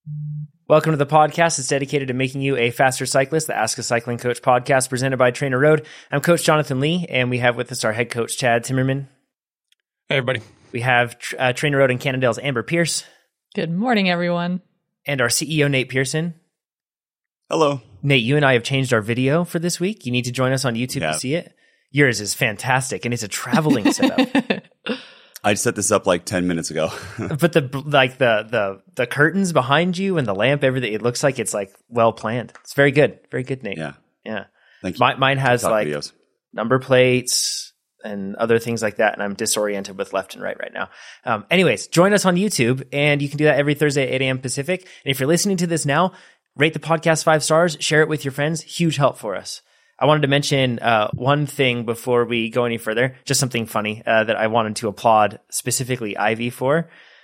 Welcome to the podcast. It's dedicated to making you a faster cyclist, the Ask a Cycling Coach podcast presented by Trainer Road. I'm Coach Jonathan Lee, and we have with us our head coach, Chad Timmerman. Hey, everybody. We have Trainer Road and Cannondale's Amber Pierce. Good morning, everyone. And our CEO, Nate Pearson. Hello. Nate, you and I have changed our video for this week. You need to join us on YouTube to see it. Yours is fantastic, and it's a traveling setup. I set this up like 10 minutes ago. But the curtains behind you and the lamp, everything, it looks like it's like well planned. It's very good. Very good, Nate. Yeah. Thank you. Mine has like videos, number plates and other things like that, and I'm disoriented with left and right now. Anyways, join us on YouTube, and you can do that every Thursday at 8 a.m. Pacific. And if you're listening to this now, rate the podcast 5 stars, share it with your friends. Huge help for us. I wanted to mention one thing before we go any further, just something funny that I wanted to applaud specifically Ivy for.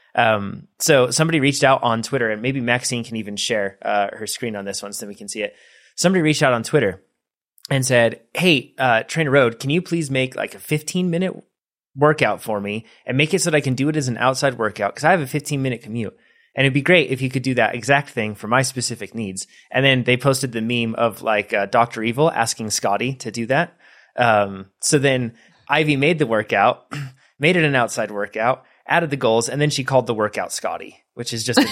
So somebody reached out on Twitter, and maybe Maxine can even share her screen on this one so that we can see it. Somebody reached out on Twitter and said, hey, Trainer Road, can you please make like a 15-minute workout for me and make it so that I can do it as an outside workout? Because I have a 15-minute commute. And it'd be great if you could do that exact thing for my specific needs. And then they posted the meme of like Dr. Evil asking Scotty to do that. So then Ivy made the workout, made it an outside workout, added the goals, and then she called the workout Scotty, which is just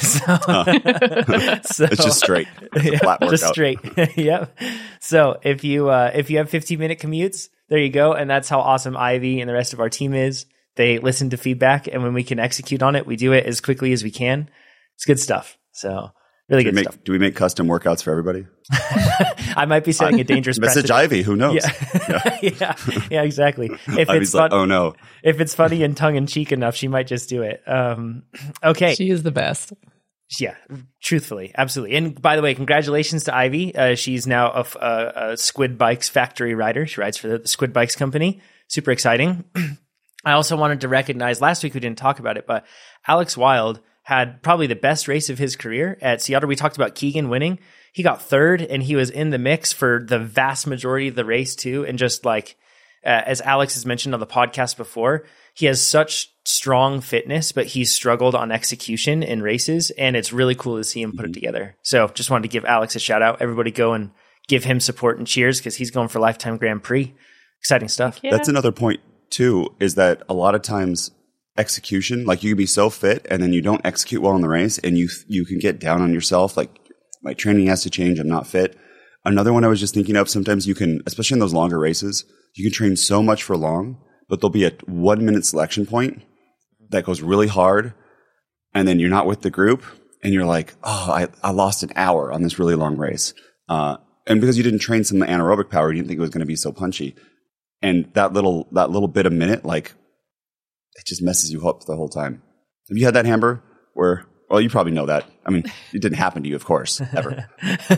amazing. So it's just straight. It's a flat workout. Just straight. Yep. So if you have 15-minute commutes, there you go. And that's how awesome Ivy and the rest of our team is. They listen to feedback, and when we can execute on it, we do it as quickly as we can. It's good stuff. So really good stuff. Do we make custom workouts for everybody? I might be setting a dangerous message precedent. Ivy, who knows? Yeah, exactly. If Ivy's like, oh no. If it's funny and tongue-in-cheek enough, she might just do it. Okay. She is the best. Yeah, truthfully, absolutely. And by the way, congratulations to Ivy. She's now a Squid Bikes factory rider. She rides for the Squid Bikes company. Super exciting. I also wanted to recognize, last week we didn't talk about it, but Alex Wild had probably the best race of his career at Seattle. We talked about Keegan winning. He got third, and he was in the mix for the vast majority of the race too. And just like, as Alex has mentioned on the podcast before, he has such strong fitness, but he's struggled on execution in races, and it's really cool to see him put it together. So just wanted to give Alex a shout out. Everybody go and give him support and cheers, because he's going for Lifetime Grand Prix. Exciting stuff. Yeah. That's another point too, is that a lot of times execution, like you can be so fit and then you don't execute well in the race, and you can get down on yourself. Like, my training has to change. I'm not fit. Another one I was just thinking of, sometimes you can, especially in those longer races, you can train so much for long, but there'll be a 1 minute selection point that goes really hard, and then you're not with the group, and you're like, oh, I lost an hour on this really long race. And because you didn't train some anaerobic power, you didn't think it was going to be so punchy. And that little bit a minute, like, it just messes you up the whole time. Have you had that, Amber? Where, well, you probably know that. I mean, it didn't happen to you, of course, ever.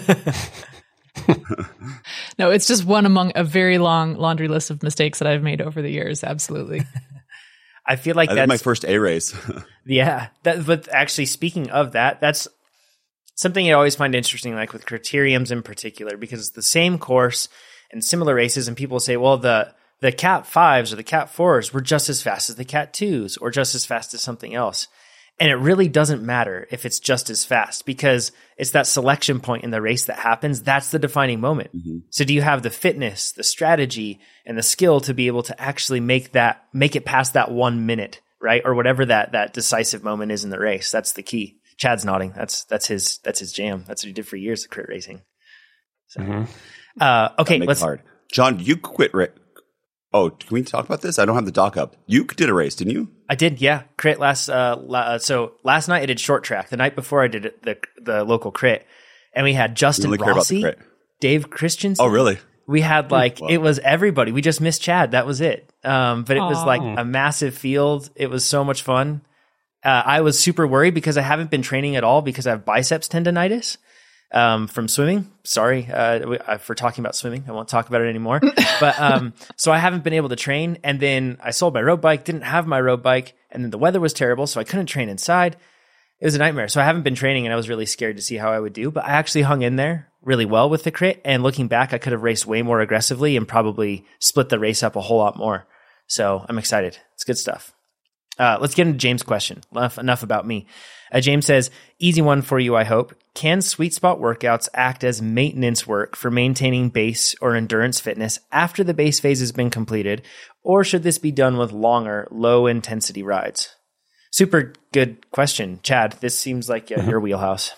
No, it's just one among a very long laundry list of mistakes that I've made over the years. Absolutely. I feel like that's my first A race. Yeah. But actually, speaking of that, that's something I always find interesting, like with criteriums in particular, because it's the same course and similar races, and people say, well, the Cat 5s or the Cat 4s were just as fast as the Cat 2s or just as fast as something else. And it really doesn't matter if it's just as fast, because it's that selection point in the race that happens. That's the defining moment. Mm-hmm. So do you have the fitness, the strategy, and the skill to be able to actually make it past that 1 minute, right? Or whatever that decisive moment is in the race. That's the key. Chad's nodding. That's his jam. That's what he did for years of crit racing. So, okay, let's hard. John, you quit. Oh, can we talk about this? I don't have the doc up. You did a race, didn't you? I did, yeah. Crit so last night I did short track. The night before I did the local crit, and we had Justin Rossi, Dave Christensen. Oh, really? We had it was everybody. We just missed Chad. That was it. But it was like a massive field. It was so much fun. I was super worried because I haven't been training at all because I have biceps tendonitis. From swimming. Sorry for talking about swimming. I won't talk about it anymore. But so I haven't been able to train. And then I sold my road bike, didn't have my road bike. And then the weather was terrible, so I couldn't train inside. It was a nightmare. So I haven't been training, and I was really scared to see how I would do. But I actually hung in there really well with the crit. And looking back, I could have raced way more aggressively and probably split the race up a whole lot more. So I'm excited. It's good stuff. Let's get into James' question. Enough about me. James says, easy one for you, I hope. Can sweet spot workouts act as maintenance work for maintaining base or endurance fitness after the base phase has been completed, or should this be done with longer, low-intensity rides? Super good question. Chad, this seems like your wheelhouse.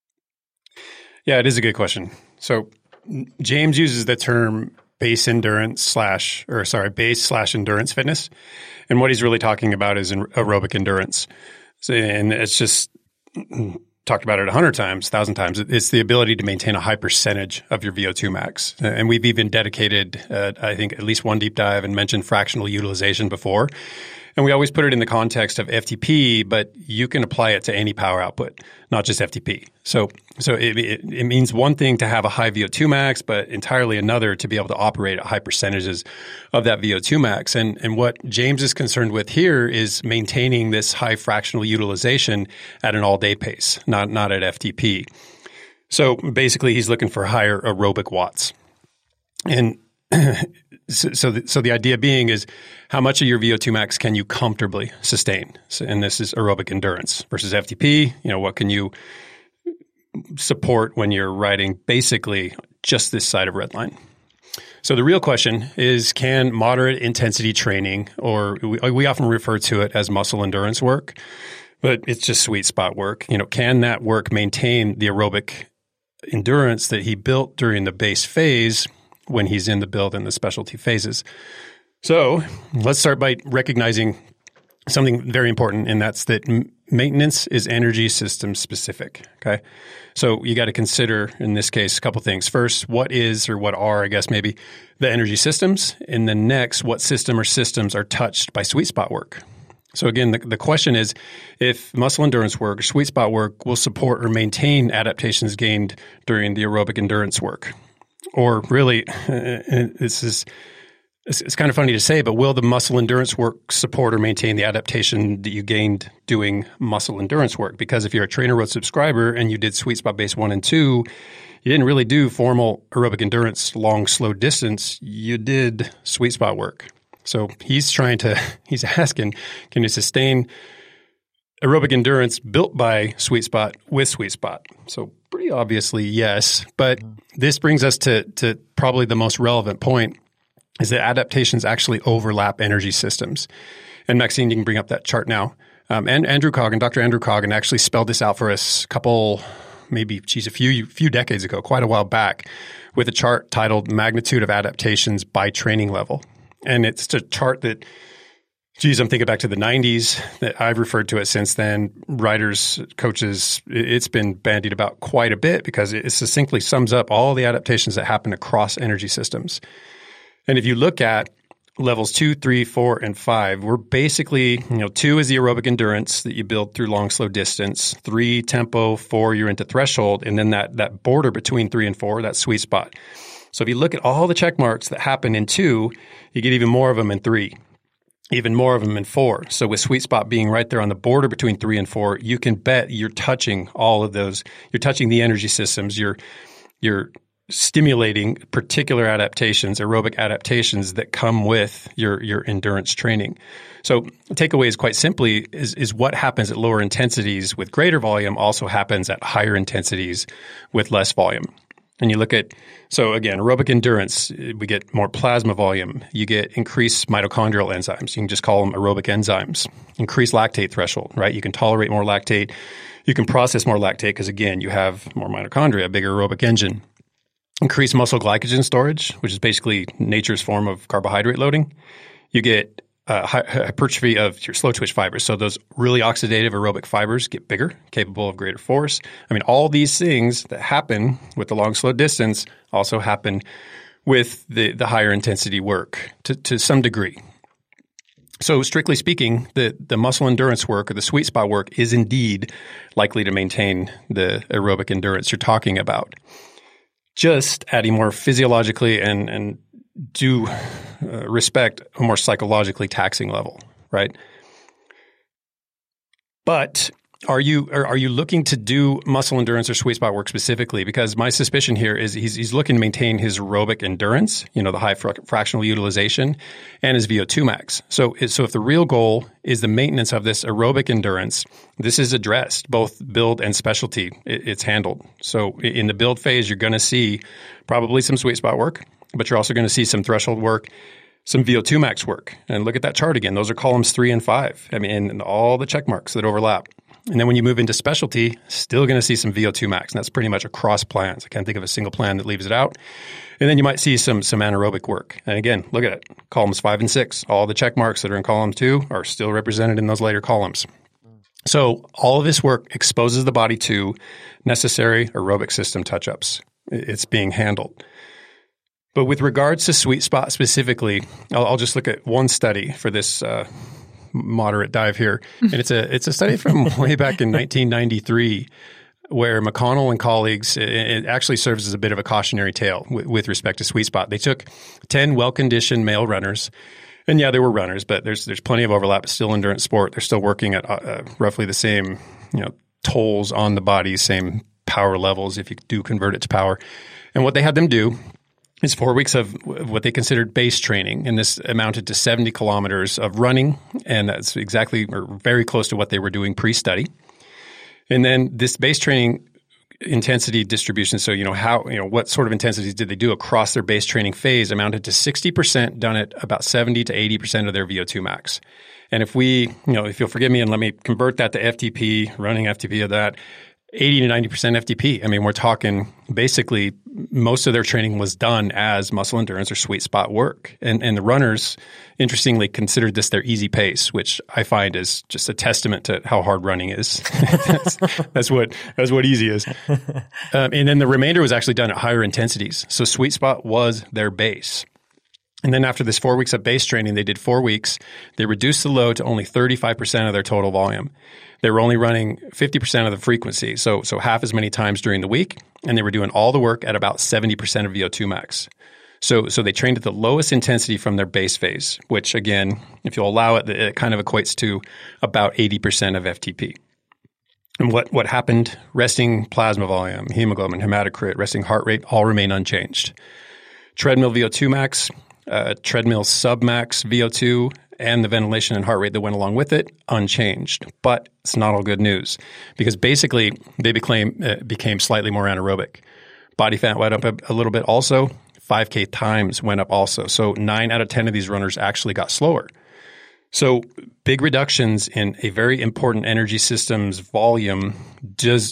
Yeah, it is a good question. So James uses the term base slash endurance fitness. And what he's really talking about is aerobic endurance. So, and it's just talked about it 100 times, 1,000 times. It's the ability to maintain a high percentage of your VO2 max. And we've even dedicated, I think, at least one deep dive and mentioned fractional utilization before. And we always put it in the context of FTP, but you can apply it to any power output, not just FTP. So it means one thing to have a high VO2 max, but entirely another to be able to operate at high percentages of that VO2 max. And what James is concerned with here is maintaining this high fractional utilization at an all-day pace, not at FTP. So basically, he's looking for higher aerobic watts. And so the idea being is how much of your VO2 max can you comfortably sustain? And this is aerobic endurance versus FTP. What can you support when you're riding basically just this side of red line? So the real question is, can moderate intensity training, or we often refer to it as muscle endurance work, but it's just sweet spot work. Can that work maintain the aerobic endurance that he built during the base phase when he's in the build and the specialty phases? So let's start by recognizing something very important, and that's that maintenance is energy system specific. Okay. So you got to consider, in this case, a couple things. First, what are, I guess, maybe the energy systems? And then next, what system or systems are touched by sweet spot work? So again, the question is, if muscle endurance work or sweet spot work will support or maintain adaptations gained during the aerobic endurance work. Or really, it's kind of funny to say, but will the muscle endurance work support or maintain the adaptation that you gained doing muscle endurance work? Because if you're a Trainer Road subscriber and you did Sweet Spot Base 1 and 2, you didn't really do formal aerobic endurance, long, slow distance. You did sweet spot work. So he's asking, can you sustain aerobic endurance built by Sweet Spot with Sweet Spot? So pretty obviously, yes. But this brings us to probably the most relevant point, is that adaptations actually overlap energy systems. And Maxine, you can bring up that chart now. And Dr. Andrew Coggin actually spelled this out for us a few decades ago, quite a while back, with a chart titled Magnitude of Adaptations by Training Level. And it's a chart that, I'm thinking back to the 90s, that I've referred to it since then. Riders, coaches, it's been bandied about quite a bit because it succinctly sums up all the adaptations that happen across energy systems. And if you look at levels 2, 3, 4, and 5, we're basically, 2 is the aerobic endurance that you build through long, slow distance. 3, tempo. 4, you're into threshold. And then that border between 3 and 4, that sweet spot. So if you look at all the check marks that happen in 2, you get even more of them in 3, even more of them in 4. So with sweet spot being right there on the border between 3 and 4, you can bet you're touching all of those. You're touching the energy systems. You're stimulating particular adaptations, aerobic adaptations that come with your endurance training. So the takeaway is quite simply is what happens at lower intensities with greater volume also happens at higher intensities with less volume. And you look at, so again, aerobic endurance, we get more plasma volume. You get increased mitochondrial enzymes. You can just call them aerobic enzymes. Increased lactate threshold, right? You can tolerate more lactate. You can process more lactate because, again, you have more mitochondria, a bigger aerobic engine. Increased muscle glycogen storage, which is basically nature's form of carbohydrate loading. You get hypertrophy of your slow twitch fibers. So those really oxidative aerobic fibers get bigger, capable of greater force. I mean, all these things that happen with the long, slow distance also happen with the higher intensity work to some degree. So strictly speaking, the muscle endurance work or the sweet spot work is indeed likely to maintain the aerobic endurance you're talking about. Just adding more physiologically and do respect a more psychologically taxing level, right? But Are you looking to do muscle endurance or sweet spot work specifically? Because my suspicion here is he's looking to maintain his aerobic endurance, the high fractional utilization, and his VO2 max. So if the real goal is the maintenance of this aerobic endurance, this is addressed, both build and specialty. It's handled. So in the build phase, you're going to see probably some sweet spot work, but you're also going to see some threshold work, some VO2 max work. And look at that chart again. Those are columns 3 and 5. And all the check marks that overlap. And then when you move into specialty, still going to see some VO2 max. And that's pretty much across plans. I can't think of a single plan that leaves it out. And then you might see some anaerobic work. And again, look at it. Columns 5 and 6. All the check marks that are in column 2 are still represented in those later columns. So all of this work exposes the body to necessary aerobic system touch-ups. It's being handled. But with regards to sweet spot specifically, I'll just look at one study for this moderate dive here. And it's a study from way back in 1993 where McConnell and colleagues, it actually serves as a bit of a cautionary tale with respect to sweet spot. They took 10 well-conditioned male runners. And yeah, they were runners, but there's plenty of overlap. It's still endurance sport. They're still working at roughly the same tolls on the body, same power levels if you do convert it to power. And what they had them do is 4 weeks of what they considered base training, and this amounted to 70 kilometers of running, and that's exactly or very close to what they were doing pre-study. And then this base training intensity distribution, so what sort of intensities did they do across their base training phase, amounted to 60% done at about 70 to 80% of their VO2 max. And if you'll forgive me and let me convert that to FTP, running FTP of that, 80 to 90% FTP. I mean, we're talking basically most of their training was done as muscle endurance or sweet spot work. And the runners, interestingly, considered this their easy pace, which I find is just a testament to how hard running is. that's what easy is. And then the remainder was actually done at higher intensities. So sweet spot was their base. And then after this 4 weeks of base training, they did 4 weeks. They reduced the load to only 35% of their total volume. They were only running 50% of the frequency, so half as many times during the week, and they were doing all the work at about 70% of VO2 max. So they trained at the lowest intensity from their base phase, which again, if you'll allow it, it kind of equates to about 80% of FTP. And what happened? Resting plasma volume, hemoglobin, hematocrit, resting heart rate all remain unchanged. Treadmill VO2 max, treadmill submax VO2, and the ventilation and heart rate that went along with it, unchanged. But it's not all good news because basically they became slightly more anaerobic. Body fat went up a little bit also. 5K times went up also. So 9 out of 10 of these runners actually got slower. So big reductions in a very important energy system's volume do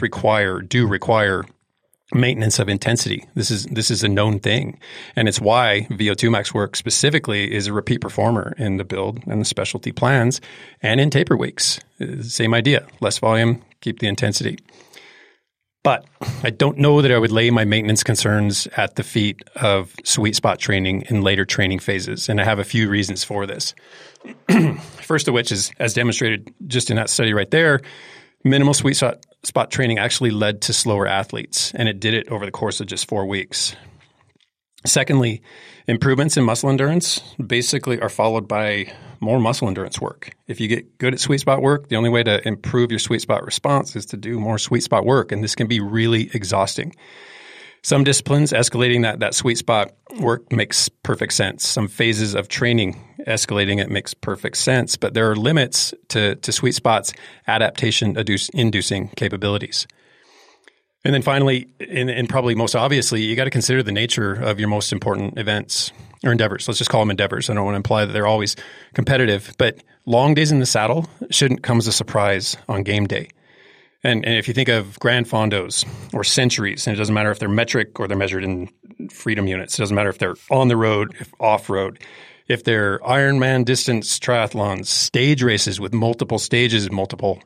require maintenance of intensity. This is a known thing. And it's why VO2 max work specifically is a repeat performer in the build and the specialty plans and in taper weeks. Same idea. Less volume, keep the intensity. But I don't know that I would lay my maintenance concerns at the feet of sweet spot training in later training phases. And I have a few reasons for this. First of which is, as demonstrated just in that study right there, minimal sweet spot training actually led to slower athletes, and it did it over the course of just 4 weeks. Secondly, improvements in muscle endurance basically are followed by more muscle endurance work. If you get good at sweet spot work, the only way to improve your sweet spot response is to do more sweet spot work, and this can be really exhausting. Some disciplines, escalating that sweet spot work makes perfect sense. Some phases of training, escalating it makes perfect sense, but there are limits to sweet spots' adaptation-inducing capabilities. And then finally, and probably most obviously, you got to consider the nature of your most important events or endeavors. Let's just call them endeavors. I don't want to imply that they're always competitive, but long days in the saddle shouldn't come as a surprise on game day. And if you think of grand fondos or centuries, and it doesn't matter if they're metric or they're measured in freedom units, it doesn't matter if they're on the road, if off-road, if they're Ironman distance triathlons, stage races with multiple stages, multiple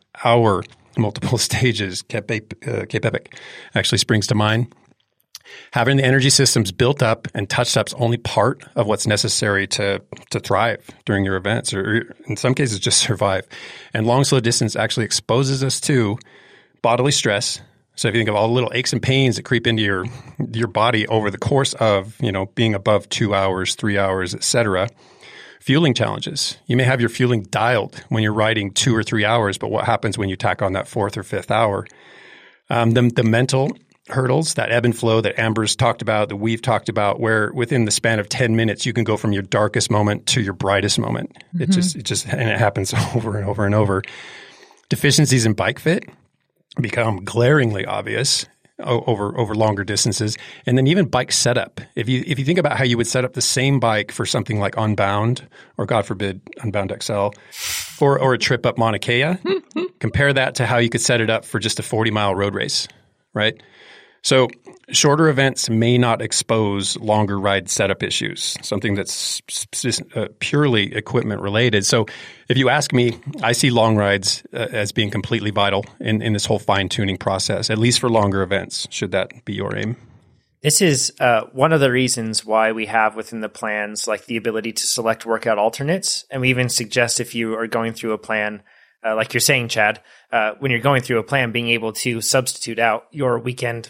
stages, Cape Epic actually springs to mind. Having the energy systems built up and touched up is only part of what's necessary to thrive during your events, or in some cases just survive. And long, slow distance actually exposes us to bodily stress. So if you think of all the little aches and pains that creep into your body over the course of, being above 2 hours, 3 hours, etc., fueling challenges. You may have your fueling dialed when you're riding 2 or 3 hours, but what happens when you tack on that 4th or 5th hour? The mental hurdles, that ebb and flow that Amber's talked about, that we've talked about, where within the span of 10 minutes, you can go from your darkest moment to your brightest moment. Mm-hmm. And it happens over and over and over. Deficiencies in bike fit become glaringly obvious over longer distances. And then even bike setup. If you think about how you would set up the same bike for something like Unbound, or God forbid, Unbound XL, or a trip up Mauna Kea, compare that to how you could set it up for just a 40-mile road race, right? So shorter events may not expose longer ride setup issues, something that's purely equipment related. So if you ask me, I see long rides as being completely vital in this whole fine-tuning process, at least for longer events, should that be your aim. This is one of the reasons why we have within the plans like the ability to select workout alternates. And we even suggest if you are going through a plan, like you're saying, Chad, when you're going through a plan, being able to substitute out your weekend,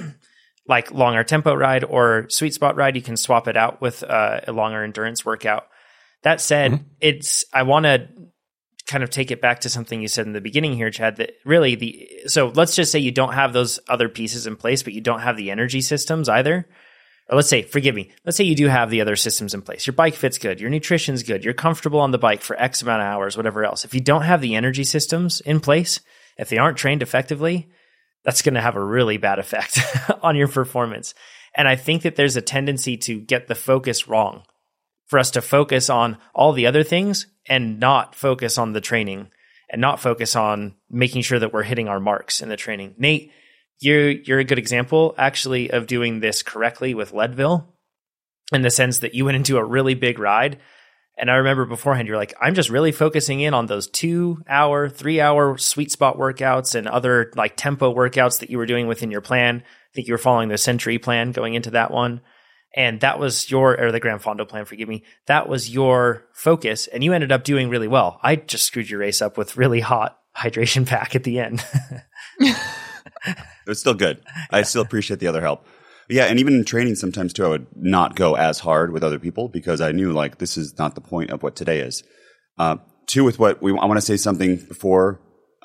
like longer tempo ride or sweet spot ride, you can swap it out with a longer endurance workout. That said, I want to kind of take it back to something you said in the beginning here, Chad, that really so let's just say you don't have those other pieces in place, but you don't have the energy systems either. Or let's say you do have the other systems in place. Your bike fit's good. Your nutrition's good. You're comfortable on the bike for X amount of hours, whatever else. If you don't have the energy systems in place, if they aren't trained effectively, that's going to have a really bad effect on your performance. And I think that there's a tendency to get the focus wrong, for us to focus on all the other things and not focus on the training and not focus on making sure that we're hitting our marks in the training. Nate, you're a good example actually of doing this correctly with Leadville, in the sense that you went into a really big ride. And I remember beforehand, you're like, I'm just really focusing in on those 2-hour, 3-hour sweet spot workouts and other like tempo workouts that you were doing within your plan. I think you were following the Century plan going into that one. And that was or the Gran Fondo plan, forgive me. That was your focus. And you ended up doing really well. I just screwed your race up with really hot hydration pack at the end. It was still good. I still appreciate the other help. Yeah, and even in training sometimes too, I would not go as hard with other people because I knew like this is not the point of what today is. Two, with what I want to say something before.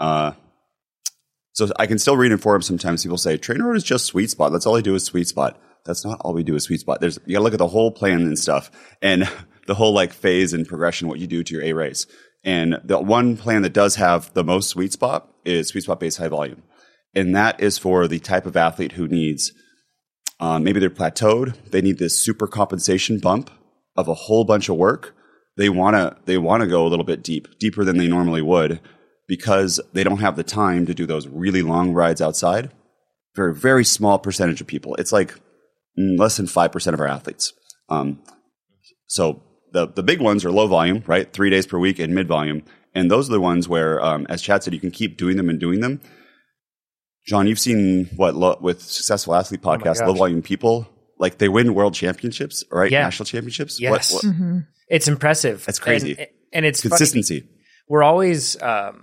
So I can still read in forums sometimes people say, trainer is just sweet spot. That's all I do is sweet spot. That's not all we do is sweet spot. You got to look at the whole plan and stuff and the whole like phase and progression, what you do to your A race. And the one plan that does have the most sweet spot is sweet spot based high volume. And that is for the type of athlete who needs, maybe they're plateaued. They need this super compensation bump of a whole bunch of work. They want to go a little bit deeper than they normally would because they don't have the time to do those really long rides outside. For a very small percentage of people. It's like less than 5% of our athletes. So the big ones are low volume, right? 3 days per week and mid volume. And those are the ones where, as Chad said, you can keep doing them and doing them. John, you've seen with Successful Athlete podcast, low volume people, like they win world championships, right? Yeah. National championships. Yes. Mm-hmm. It's impressive. That's crazy. And it's consistency. Funny. We're always,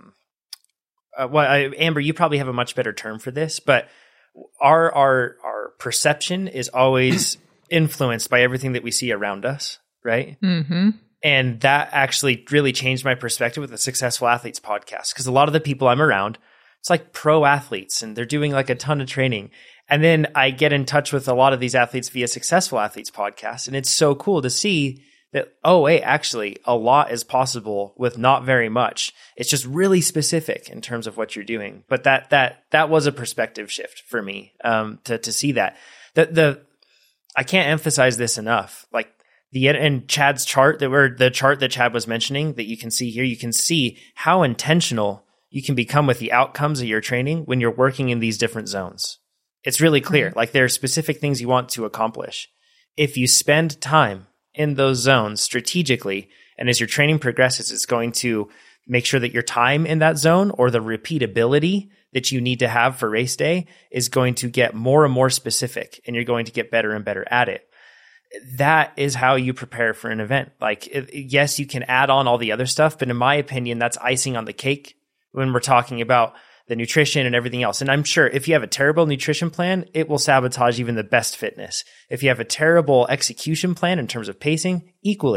Amber, you probably have a much better term for this, but our perception is always influenced by everything that we see around us, right? Mm-hmm. And that actually really changed my perspective with the Successful Athletes podcast, because a lot of the people I'm around, it's like pro athletes and they're doing like a ton of training. And then I get in touch with a lot of these athletes via Successful Athletes podcast. And it's so cool to see that, oh, wait, actually a lot is possible with not very much. It's just really specific in terms of what you're doing. But that was a perspective shift for me, to see that. I can't emphasize this enough. Like and Chad's chart the chart that Chad was mentioning that you can see here, you can see how intentional you can become with the outcomes of your training when you're working in these different zones. It's really clear. Mm-hmm. Like there are specific things you want to accomplish. If you spend time in those zones strategically, and as your training progresses, it's going to make sure that your time in that zone or the repeatability that you need to have for race day is going to get more and more specific, and you're going to get better and better at it. That is how you prepare for an event. Like, yes, you can add on all the other stuff, but in my opinion, that's icing on the cake when we're talking about the nutrition and everything else. And I'm sure if you have a terrible nutrition plan, it will sabotage even the best fitness. If you have a terrible execution plan in terms of pacing, equally,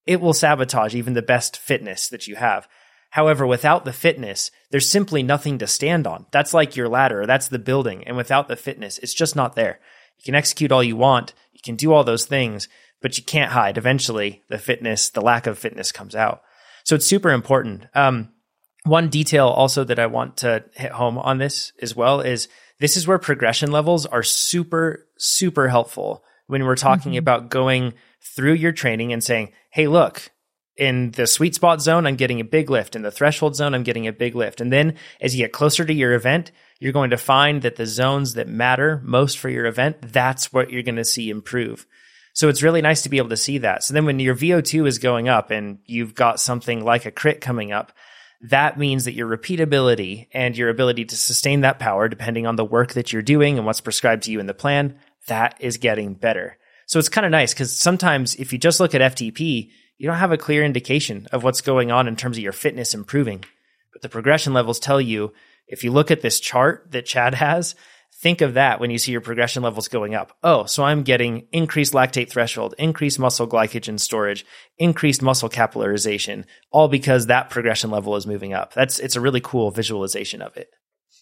it will sabotage even the best fitness that you have. However, without the fitness, there's simply nothing to stand on. That's like your ladder, that's the building. And without the fitness, it's just not there. You can execute all you want, you can do all those things, but you can't hide. Eventually, the lack of fitness comes out. So it's super important. One detail also that I want to hit home on this as well is this is where progression levels are super, super helpful when we're talking about going through your training and saying, hey, look, in the sweet spot zone, I'm getting a big lift. In the threshold zone, I'm getting a big lift. And then as you get closer to your event, you're going to find that the zones that matter most for your event, that's what you're going to see improve. So it's really nice to be able to see that. So then when your VO2 is going up and you've got something like a crit coming up, that means that your repeatability and your ability to sustain that power, depending on the work that you're doing and what's prescribed to you in the plan, that is getting better. So it's kind of nice because sometimes if you just look at FTP, you don't have a clear indication of what's going on in terms of your fitness improving. But the progression levels tell you, if you look at this chart that Chad has, think of that when you see your progression levels going up. Oh, so I'm getting increased lactate threshold, increased muscle glycogen storage, increased muscle capillarization, all because that progression level is moving up. It's a really cool visualization of it.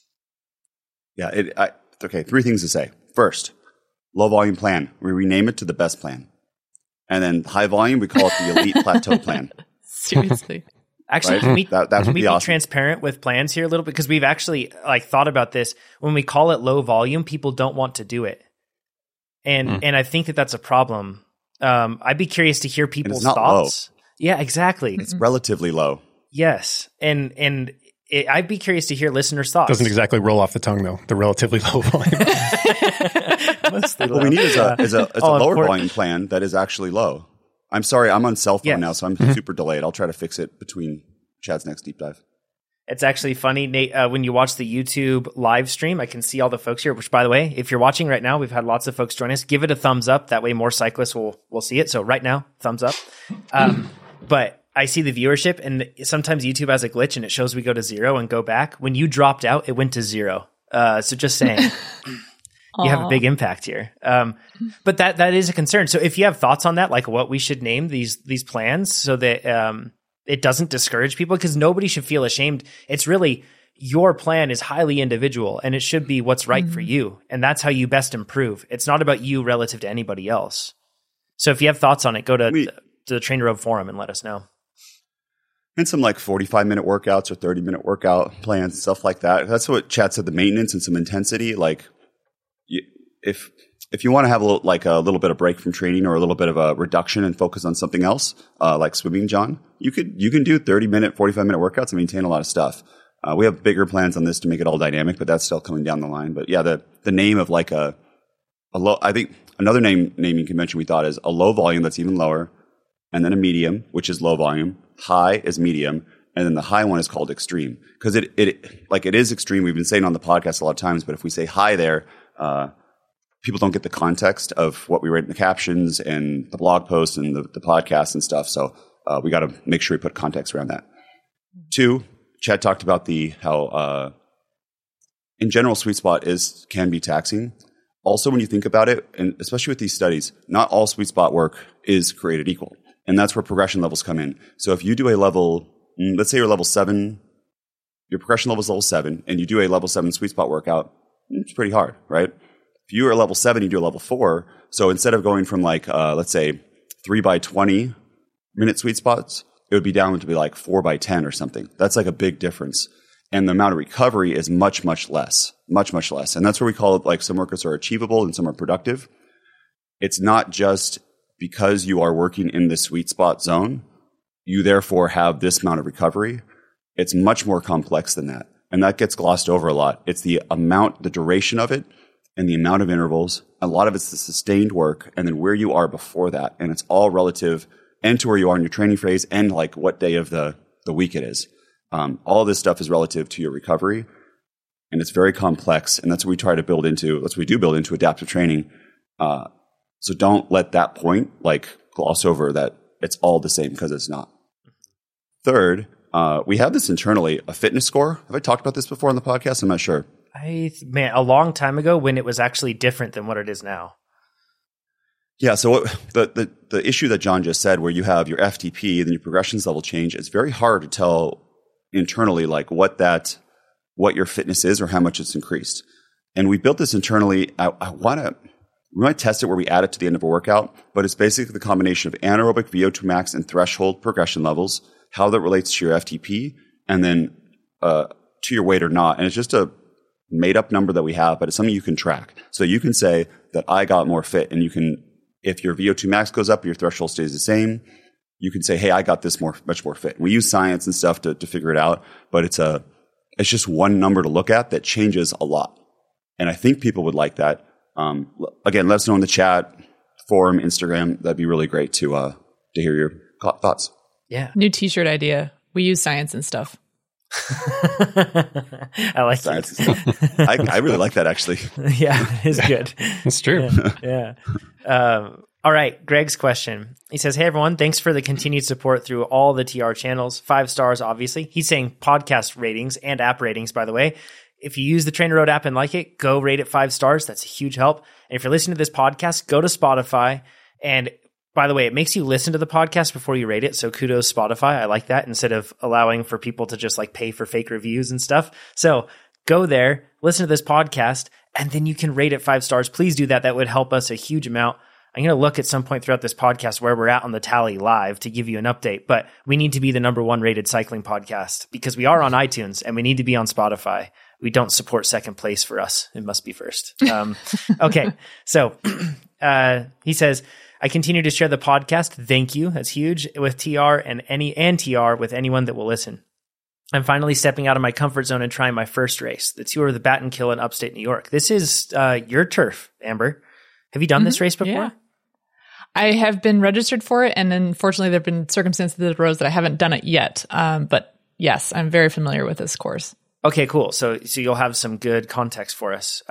Yeah. Okay. 3 things to say. First, low volume plan. We rename it to the best plan. And then high volume, we call it the elite plateau plan. Seriously. Actually, right? Can we be awesome. Transparent with plans here a little bit? Because we've actually thought about this. When we call it low volume, people don't want to do it. And I think that that's a problem. I'd be curious to hear people's thoughts. Low. Yeah, exactly. It's relatively low. Yes. I'd be curious to hear listeners' thoughts. Doesn't exactly roll off the tongue, though. The relatively low volume. What we need is a lower volume plan that is actually low. I'm sorry, I'm on cell phone now, so I'm super delayed. I'll try to fix it between Chad's next deep dive. It's actually funny, Nate, when you watch the YouTube live stream, I can see all the folks here, which, by the way, if you're watching right now, we've had lots of folks join us. Give it a thumbs up. That way more cyclists will see it. So right now, thumbs up. But I see the viewership, and sometimes YouTube has a glitch, and it shows we go to 0 and go back. When you dropped out, it went to 0. So just saying. You have a big impact here. But that is a concern. So if you have thoughts on that, like what we should name these plans so that it doesn't discourage people, because nobody should feel ashamed. It's really your plan is highly individual and it should be what's right for you. And that's how you best improve. It's not about you relative to anybody else. So if you have thoughts on it, go to the Trainer Road forum and let us know. And some like 45-minute workouts or 30-minute workout plans, stuff like that. That's what Chad said, the maintenance and some intensity. Like, if you want to have a little bit of break from training or a little bit of a reduction and focus on something else, like swimming, John, you can do 30-minute, 45-minute workouts and maintain a lot of stuff. We have bigger plans on this to make it all dynamic, but that's still coming down the line. But yeah, the name of like a low, I think another naming convention we thought is a low volume that's even lower, and then a medium, which is low volume, high is medium, and then the high one is called extreme. Because it is extreme. We've been saying on the podcast a lot of times, but if we say high there, people don't get the context of what we write in the captions and the blog posts and the podcast and stuff. So we got to make sure we put context around that. 2, Chad talked about how in general, sweet spot can be taxing. Also, when you think about it, and especially with these studies, not all sweet spot work is created equal. And that's where progression levels come in. So if you do a level, let's say you're level 7, your progression level is level 7, and you do a level 7 sweet spot workout, it's pretty hard, right? If you are a level 7, you do a level 4. So instead of going from let's say 3 by 20 minute sweet spots, it would be down to be like 4 by 10 or something. That's like a big difference. And the amount of recovery is much, much less. Much, much less. And that's where we call it like some workouts are achievable and some are productive. It's not just because you are working in the sweet spot zone, you therefore have this amount of recovery. It's much more complex than that. And that gets glossed over a lot. It's the duration of it, and the amount of intervals. A lot of it's the sustained work, and then where you are before that. And it's all relative and to where you are in your training phase and like what day of the week it is. All this stuff is relative to your recovery, and it's very complex. And that's what we try to build into. That's what we do build into adaptive training. So don't let that point gloss over that it's all the same, because it's not. Third, we have this internally, a fitness score. Have I talked about this before on the podcast? I'm not sure. A long time ago when it was actually different than what it is now. Yeah. So the issue that John just said, where you have your FTP and then your progressions level change, it's very hard to tell internally like what your fitness is or how much it's increased. And we built this internally. We might test it where we add it to the end of a workout, but it's basically the combination of anaerobic VO2 max and threshold progression levels, how that relates to your FTP, and then to your weight or not. And it's just a made up number that we have, but it's something you can track. So you can say that I got more fit, and you can, if your VO2 max goes up, your threshold stays the same, you can say, hey, I got this much more fit. We use science and stuff to figure it out, but it's just one number to look at that changes a lot. And I think people would like that. Again, let us know in the chat, forum, Instagram. That'd be really great to hear your thoughts. Yeah. New t-shirt idea. We use science and stuff. I like Science that. and stuff. I really like that, actually. Yeah, it's good. That's true. Yeah. All right. Greg's question. He says, hey, everyone. Thanks for the continued support through all the TR channels. 5 stars, obviously. He's saying podcast ratings and app ratings, by the way. If you use the Trainer Road app and like it, go rate it 5 stars. That's a huge help. And if you're listening to this podcast, go to Spotify. And by the way, it makes you listen to the podcast before you rate it. So kudos Spotify. I like that, instead of allowing for people to just like pay for fake reviews and stuff. So go there, listen to this podcast, and then you can rate it 5 stars. Please do that. That would help us a huge amount. I'm going to look at some point throughout this podcast where we're at on the tally live to give you an update, but we need to be the #1 rated cycling podcast because we are on iTunes and we need to be on Spotify. We don't support second place for us. It must be first. Okay. So he says, I continue to share the podcast. Thank you. That's huge with TR and TR with anyone that will listen. I'm finally stepping out of my comfort zone and trying my first race, the Tour of the Battenkill in upstate New York. This is your turf, Amber. Have you done this race before? Yeah. I have been registered for it, and unfortunately there have been circumstances that arose that I haven't done it yet. But yes, I'm very familiar with this course. Okay, cool. So you'll have some good context for us.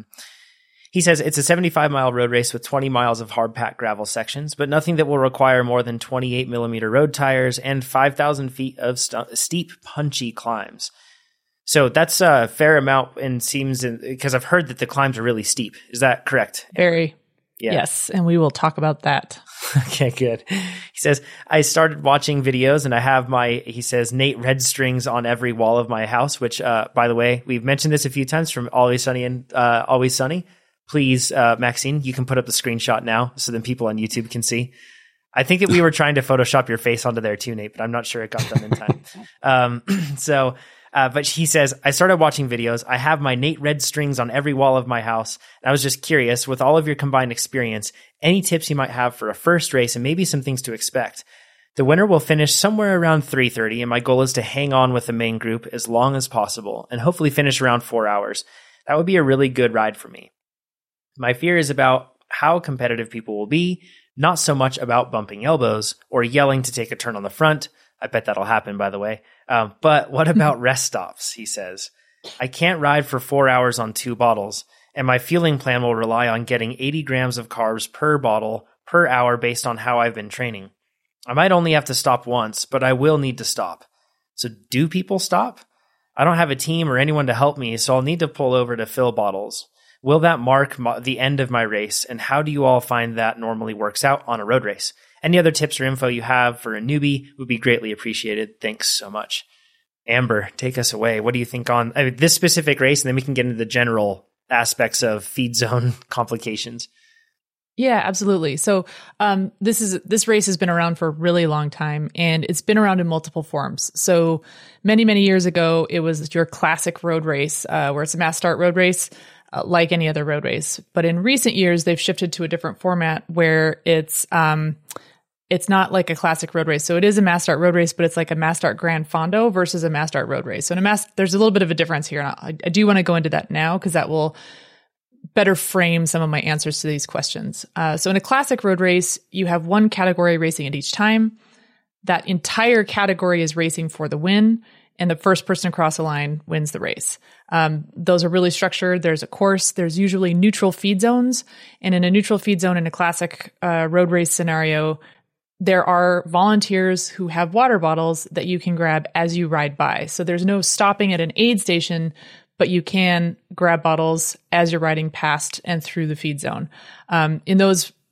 He says it's a 75-mile road race with 20 miles of hard-packed gravel sections, but nothing that will require more than 28-millimeter road tires and 5,000 feet of steep, punchy climbs. So that's a fair amount, and seems, because I've heard that the climbs are really steep. Is that correct? Very. Yeah. Yes, and we will talk about that. Okay, good. He says, I started watching videos and I have he says, Nate red strings on every wall of my house, which, by the way, we've mentioned this a few times from Always Sunny and Always Sunny. Please, Maxine, you can put up the screenshot now so then people on YouTube can see. I think that we were trying to Photoshop your face onto there too, Nate, but I'm not sure it got done in time. But he says, I started watching videos. I have my Nate red strings on every wall of my house. And I was just curious, with all of your combined experience, any tips you might have for a first race and maybe some things to expect. The winner will finish somewhere around 3:30, and my goal is to hang on with the main group as long as possible and hopefully finish around 4 hours. That would be a really good ride for me. My fear is about how competitive people will be, not so much about bumping elbows or yelling to take a turn on the front. I bet that'll happen, by the way. But what about rest stops, he says. I can't ride for 4 hours on 2 bottles, and my fueling plan will rely on getting 80 grams of carbs per bottle per hour based on how I've been training. I might only have to stop once, but I will need to stop. So do people stop? I don't have a team or anyone to help me, so I'll need to pull over to fill bottles. Will that mark the end of my race, and how do you all find that normally works out on a road race? Any other tips or info you have for a newbie would be greatly appreciated. Thanks so much. Amber, take us away. What do you think on this specific race? And then we can get into the general aspects of feed zone complications. Yeah, absolutely. So this race has been around for a really long time, and it's been around in multiple forms. So many years ago, it was your classic road race where it's a mass start road race. Like any other road race. But in recent years, they've shifted to a different format where it's not like a classic road race. So it is a mass start road race, but it's like a mass start Grand Fondo versus a mass start road race. So there's a little bit of a difference here. And I do want to go into that now because that will better frame some of my answers to these questions. So in a classic road race, you have one category racing at each time. That entire category is racing for the win, and the first person across the line wins the race. Those are really structured. There's a course. There's usually neutral feed zones. And in a neutral feed zone in a classic road race scenario, there are volunteers who have water bottles that you can grab as you ride by. So there's no stopping at an aid station, but you can grab bottles as you're riding past and through the feed zone. In those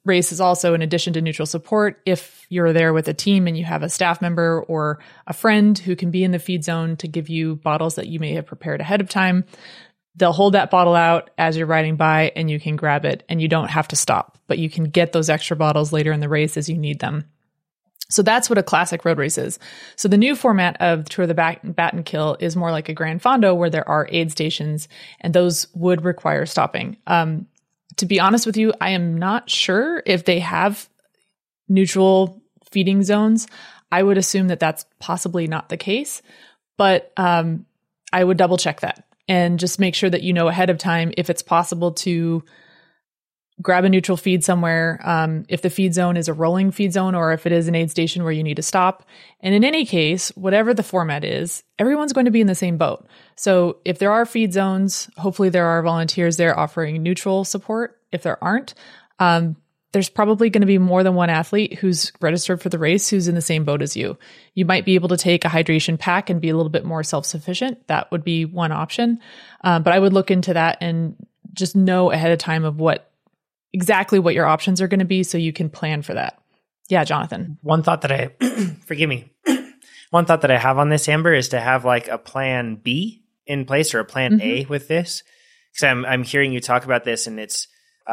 race is also, in addition to neutral support, if you're there with a team and you have a staff member or a friend who can be in the feed zone to give you bottles that you may have prepared ahead of time, they'll hold that bottle out as you're riding by and you can grab it and you don't have to stop, but you can get those extra bottles later in the race as you need them. So that's what a classic road race is. So the new format of Tour of the Bat and Kill is more like a Gran Fondo, where there are aid stations, and those would require stopping. To be honest with you, I am not sure if they have neutral feeding zones. I would assume that that's possibly not the case, but I would double check that and just make sure that you know ahead of time if it's possible to grab a neutral feed somewhere, if the feed zone is a rolling feed zone or if it is an aid station where you need to stop. And in any case, whatever the format is, everyone's going to be in the same boat. So if there are feed zones, hopefully there are volunteers there offering neutral support. If there aren't, there's probably going to be more than one athlete who's registered for the race who's in the same boat as you. You might be able to take a hydration pack and be a little bit more self-sufficient. That would be one option. But I would look into that and just know ahead of time of exactly what your options are going to be so you can plan for that. Yeah, Jonathan. One thought that I, forgive me, one thought that I have on this, Amber, is to have like a plan B in place or a plan A with this. Because I'm hearing you talk about this and it's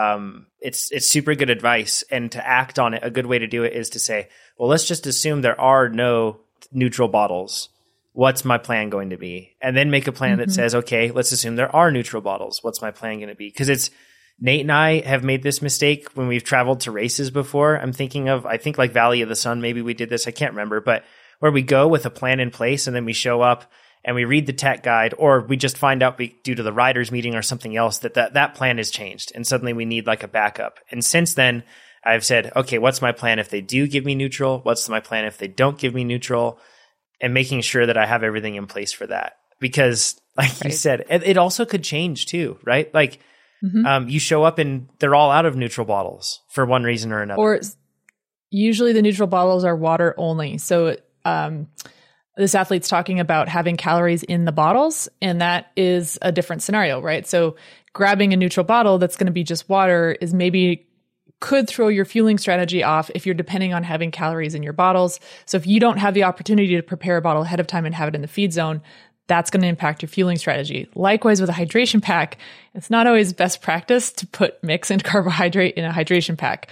super good advice. And to act on it, a good way to do it is to say, well, let's just assume there are no neutral bottles. What's my plan going to be? And then make a plan that says, okay, let's assume there are neutral bottles. What's my plan going to be? Because Nate and I have made this mistake when we've traveled to races before. I think like Valley of the Sun, maybe we did this. I can't remember, but where we go with a plan in place and then we show up and we read the tech guide, or we just find out due to the riders meeting or something else that plan has changed. And suddenly we need like a backup. And since then I've said, okay, what's my plan if they do give me neutral? What's my plan if they don't give me neutral? And making sure that I have everything in place for that. Because like you said, it also could change too, right? Like, you show up and they're all out of neutral bottles for one reason or another. Or usually the neutral bottles are water only. So this athlete's talking about having calories in the bottles, and that is a different scenario, right? So grabbing a neutral bottle that's going to be just water is maybe could throw your fueling strategy off if you're depending on having calories in your bottles. So if you don't have the opportunity to prepare a bottle ahead of time and have it in the feed zone, that's going to impact your fueling strategy. Likewise with a hydration pack, it's not always best practice to put mix and carbohydrate in a hydration pack.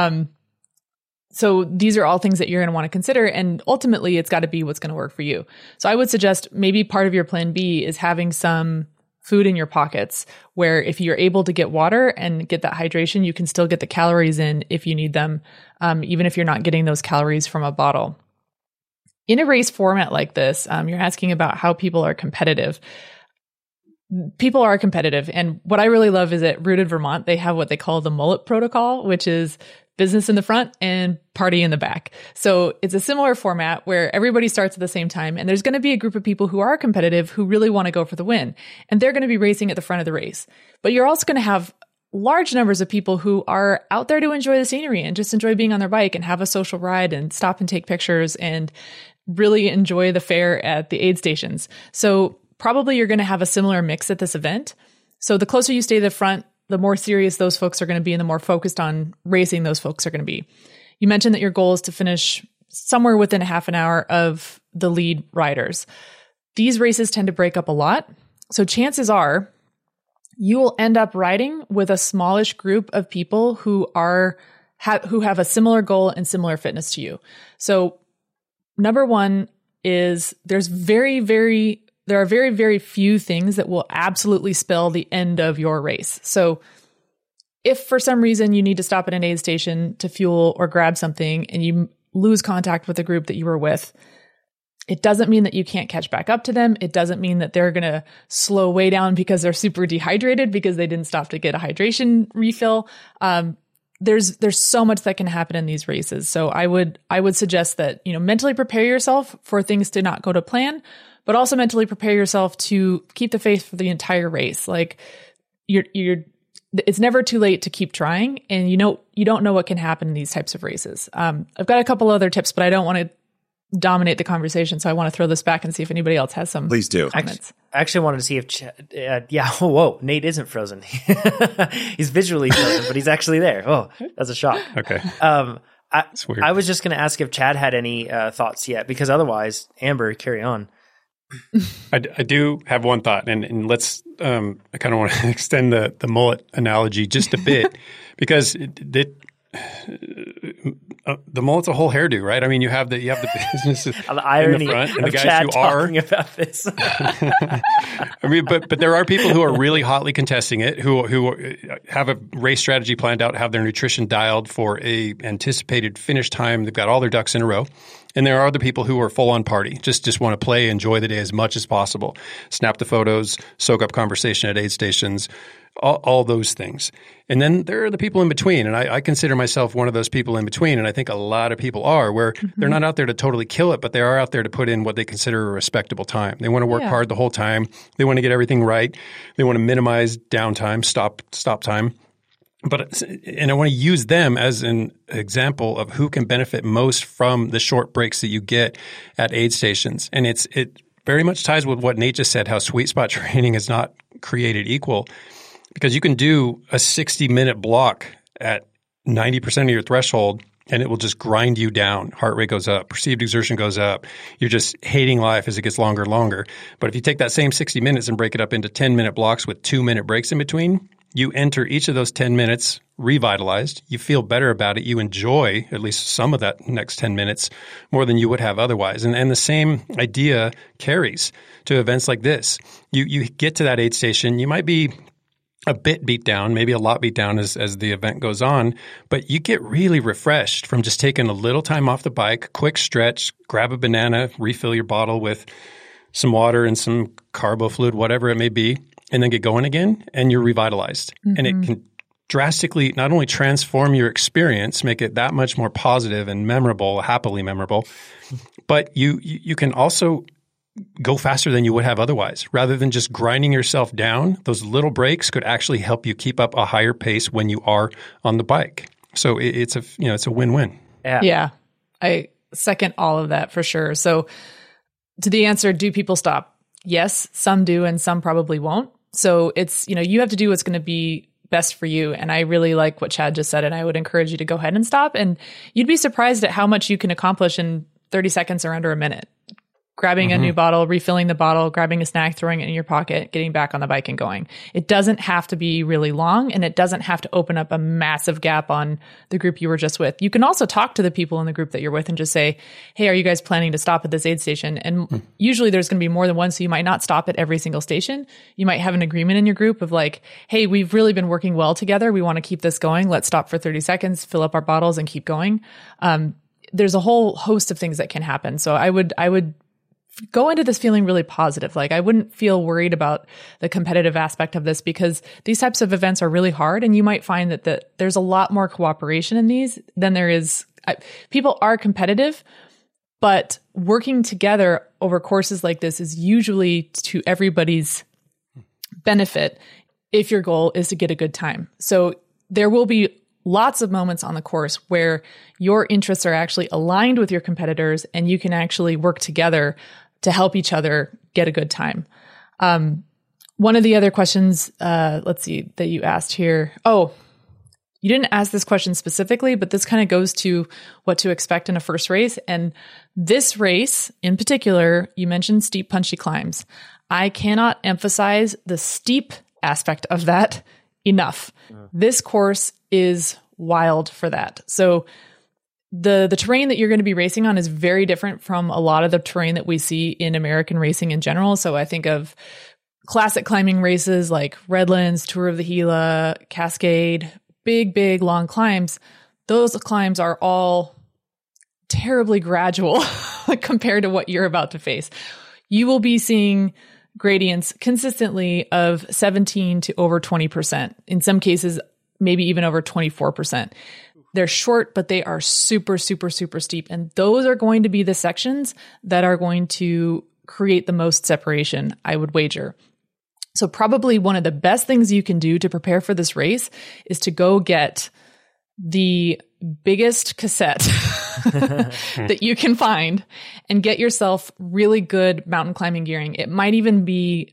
So these are all things that you're going to want to consider. And ultimately, it's got to be what's going to work for you. So I would suggest maybe part of your plan B is having some food in your pockets where if you're able to get water and get that hydration, you can still get the calories in if you need them, even if you're not getting those calories from a bottle. In a race format like this, you're asking about how people are competitive. People are competitive. And what I really love is at Rooted Vermont, they have what they call the mullet protocol, which is business in the front and party in the back. So it's a similar format where everybody starts at the same time. And there's going to be a group of people who are competitive who really want to go for the win. And they're going to be racing at the front of the race. But you're also going to have large numbers of people who are out there to enjoy the scenery and just enjoy being on their bike and have a social ride and stop and take pictures and really enjoy the fare at the aid stations. So probably you're going to have a similar mix at this event. So the closer you stay to the front, the more serious those folks are going to be and the more focused on racing those folks are going to be. You mentioned that your goal is to finish somewhere within a half an hour of the lead riders. These races tend to break up a lot. So chances are you will end up riding with a smallish group of people who have a similar goal and similar fitness to you. So number one is there are very, very few things that will absolutely spell the end of your race. So if for some reason you need to stop at an aid station to fuel or grab something and you lose contact with the group that you were with, it doesn't mean that you can't catch back up to them. It doesn't mean that they're going to slow way down because they're super dehydrated because they didn't stop to get a hydration refill. There's so much that can happen in these races. So I would suggest that, mentally prepare yourself for things to not go to plan, but also mentally prepare yourself to keep the faith for the entire race. Like it's never too late to keep trying, and you don't know what can happen in these types of races. I've got a couple other tips, but I don't want to dominate the conversation. So I want to throw this back and see if anybody else has some. Please do. Comments. I actually wanted to see if whoa, Nate isn't frozen. He's visually frozen, but he's actually there. Oh, that's a shock. Okay. That's weird. I was just going to ask if Chad had any thoughts yet, because otherwise, Amber, carry on. I do have one thought, and let's. I kind of want to extend the mullet analogy just a bit, because the mullet's a whole hairdo, right? I mean, you have the business the irony in the front, and of the guys Chad who talking are about this. I mean, but there are people who are really hotly contesting it, who have a race strategy planned out, have their nutrition dialed for a anticipated finish time. They've got all their ducks in a row. And there are other people who are full on party, just want to play, enjoy the day as much as possible, snap the photos, soak up conversation at aid stations, all those things. And then there are the people in between. And I consider myself one of those people in between. And I think a lot of people are, where they're not out there to totally kill it, but they are out there to put in what they consider a respectable time. They want to work hard the whole time. They want to get everything right. They want to minimize downtime, stop time. And I want to use them as an example of who can benefit most from the short breaks that you get at aid stations. And it very much ties with what Nate just said, how sweet spot training is not created equal. Because you can do a 60-minute block at 90% of your threshold, and it will just grind you down. Heart rate goes up, perceived exertion goes up. You're just hating life as it gets longer and longer. But if you take that same 60 minutes and break it up into 10-minute blocks with 2-minute breaks in between, you enter each of those 10 minutes revitalized. You feel better about it. You enjoy at least some of that next 10 minutes more than you would have otherwise. And the same idea carries to events like this. You get to that aid station. You might be a bit beat down, maybe a lot beat down as the event goes on, but you get really refreshed from just taking a little time off the bike, quick stretch, grab a banana, refill your bottle with some water and some carbo fluid, whatever it may be, and then get going again, and you're revitalized. And it can drastically not only transform your experience, make it that much more positive and memorable, happily memorable, but you can also go faster than you would have otherwise. Rather than just grinding yourself down, those little breaks could actually help you keep up a higher pace when you are on the bike. So it's a win-win. Yeah. I second all of that for sure. So to the answer, do people stop? Yes, some do and some probably won't. So it's, you have to do what's going to be best for you. And I really like what Chad just said, and I would encourage you to go ahead and stop. And you'd be surprised at how much you can accomplish in 30 seconds or under a minute. Grabbing a new bottle, refilling the bottle, grabbing a snack, throwing it in your pocket, getting back on the bike and going. It doesn't have to be really long, and it doesn't have to open up a massive gap on the group you were just with. You can also talk to the people in the group that you're with and just say, hey, are you guys planning to stop at this aid station? And usually there's going to be more than one, so you might not stop at every single station. You might have an agreement in your group of like, hey, we've really been working well together. We want to keep this going. Let's stop for 30 seconds, fill up our bottles, and keep going. There's a whole host of things that can happen. So I would go into this feeling really positive. Like I wouldn't feel worried about the competitive aspect of this, because these types of events are really hard. And you might find that there's a lot more cooperation in these than there is. People are competitive, but working together over courses like this is usually to everybody's benefit if your goal is to get a good time. So there will be lots of moments on the course where your interests are actually aligned with your competitors and you can actually work together to help each other get a good time. One of the other questions, let's see, that you asked here. Oh, you didn't ask this question specifically, but this kind of goes to what to expect in a first race. And this race in particular, you mentioned steep, punchy climbs. I cannot emphasize the steep aspect of that enough. This course is wild for that. So the terrain that you're going to be racing on is very different from a lot of the terrain that we see in American racing in general. So I think of classic climbing races like Redlands, Tour of the Gila, Cascade, big, long climbs. Those climbs are all terribly gradual compared to what you're about to face. You will be seeing gradients consistently of 17 to over 20%. In some cases, maybe even over 24%. They're short, but they are super, super, super steep. And those are going to be the sections that are going to create the most separation, I would wager. So probably one of the best things you can do to prepare for this race is to go get the biggest cassette that you can find and get yourself really good mountain climbing gearing. It might even be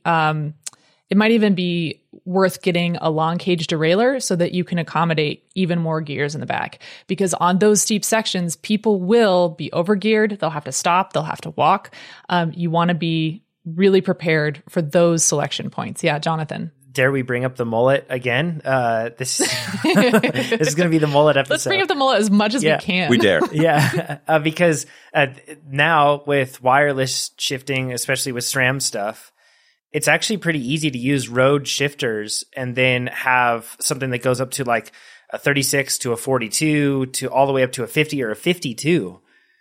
worth getting a long cage derailleur so that you can accommodate even more gears in the back. Because on those steep sections, people will be overgeared. They'll have to stop. They'll have to walk. You want to be really prepared for those selection points. Yeah, Jonathan. Dare we bring up the mullet again? This is going to be the mullet episode. Let's bring up the mullet as much as we can. We dare. Yeah, because now with wireless shifting, especially with SRAM stuff, it's actually pretty easy to use road shifters and then have something that goes up to like a 36 to a 42 to all the way up to a 50 or a 52.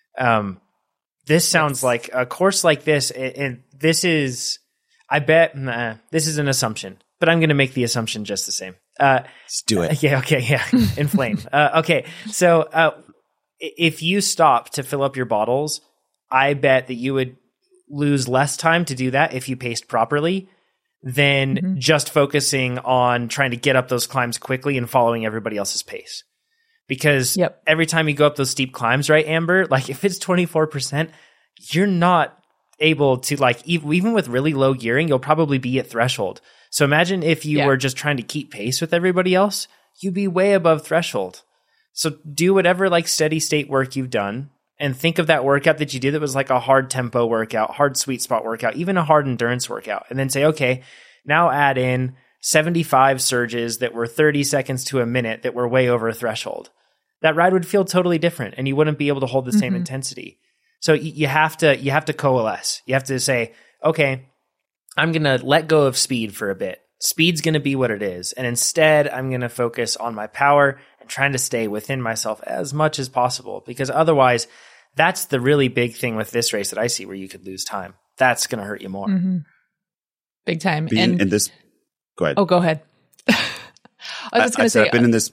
This sounds like a course like this, and this is, I bet, this is an assumption, but I'm going to make the assumption just the same. Let's do it. Yeah, okay, yeah, inflame. Okay, so if you stop to fill up your bottles, I bet that you would lose less time to do that if you paced properly than just focusing on trying to get up those climbs quickly and following everybody else's pace. Because every time you go up those steep climbs, right, Amber, like if it's 24%, you're not able to, like, even with really low gearing, you'll probably be at threshold. So imagine if you were just trying to keep pace with everybody else, you'd be way above threshold. So do whatever like steady state work you've done and think of that workout that you did that was like a hard tempo workout, hard sweet spot workout, even a hard endurance workout. And then say, okay, now add in 75 surges that were 30 seconds to a minute that were way over a threshold. That ride would feel totally different and you wouldn't be able to hold the same intensity. So you have to coalesce. You have to say, okay, I'm going to let go of speed for a bit. Speed's going to be what it is. And instead, I'm going to focus on my power and trying to stay within myself as much as possible. Because otherwise, that's the really big thing with this race that I see where you could lose time. That's going to hurt you more. Big time. And in this, go ahead. Oh, go ahead. I was just going to say, I've been in this.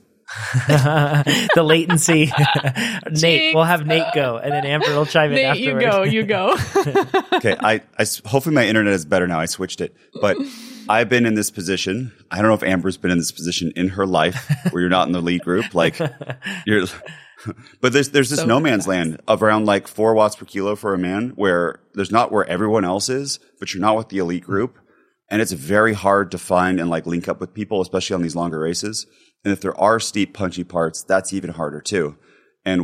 The latency. Nate, we'll have Nate go, and then Amber will chime in afterwards. You go. Okay, I hopefully my internet is better now. I switched it, but I've been in this position. I don't know if Amber's been in this position in her life where you're not in the lead group, like you're. But there's this no man's land of around like 4 watts per kilo for a man, where there's not where everyone else is, but you're not with the elite group, and it's very hard to find and like link up with people, especially on these longer races. And if there are steep, punchy parts, that's even harder too. And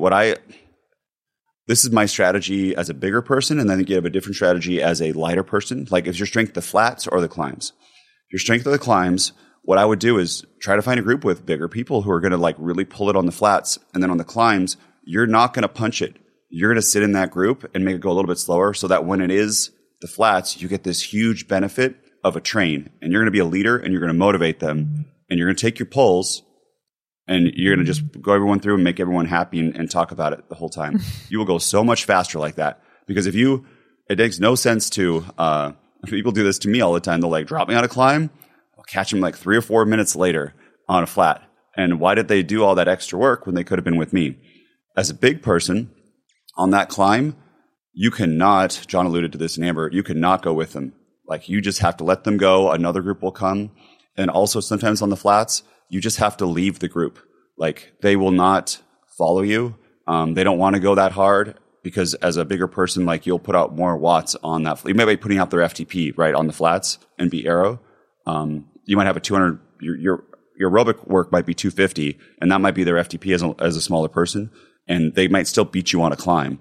this is my strategy as a bigger person, and then you have a different strategy as a lighter person. Like, is your strength the flats or the climbs? Your strength are the climbs. What I would do is try to find a group with bigger people who are going to like really pull it on the flats. And then on the climbs, you're not going to punch it. You're going to sit in that group and make it go a little bit slower so that when it is the flats, you get this huge benefit of a train. And you're going to be a leader and you're going to motivate them. And you're going to take your pulls. And you're going to just go everyone through and make everyone happy and talk about it the whole time. You will go so much faster like that. Because it makes no sense to, people do this to me all the time. They'll like drop me on a climb. I'll catch them like 3 or 4 minutes later on a flat. And why did they do all that extra work when they could have been with me? As a big person on that climb, you cannot, John alluded to this in Amber, you cannot go with them. Like you just have to let them go. Another group will come. And also sometimes on the flats, you just have to leave the group. Like they will not follow you. They don't want to go that hard because as a bigger person, like you'll put out more watts on that. You might be putting out their FTP right on the flats and be aero. You might have a 200. Your aerobic work might be 250, and that might be their FTP as a smaller person, and they might still beat you on a climb.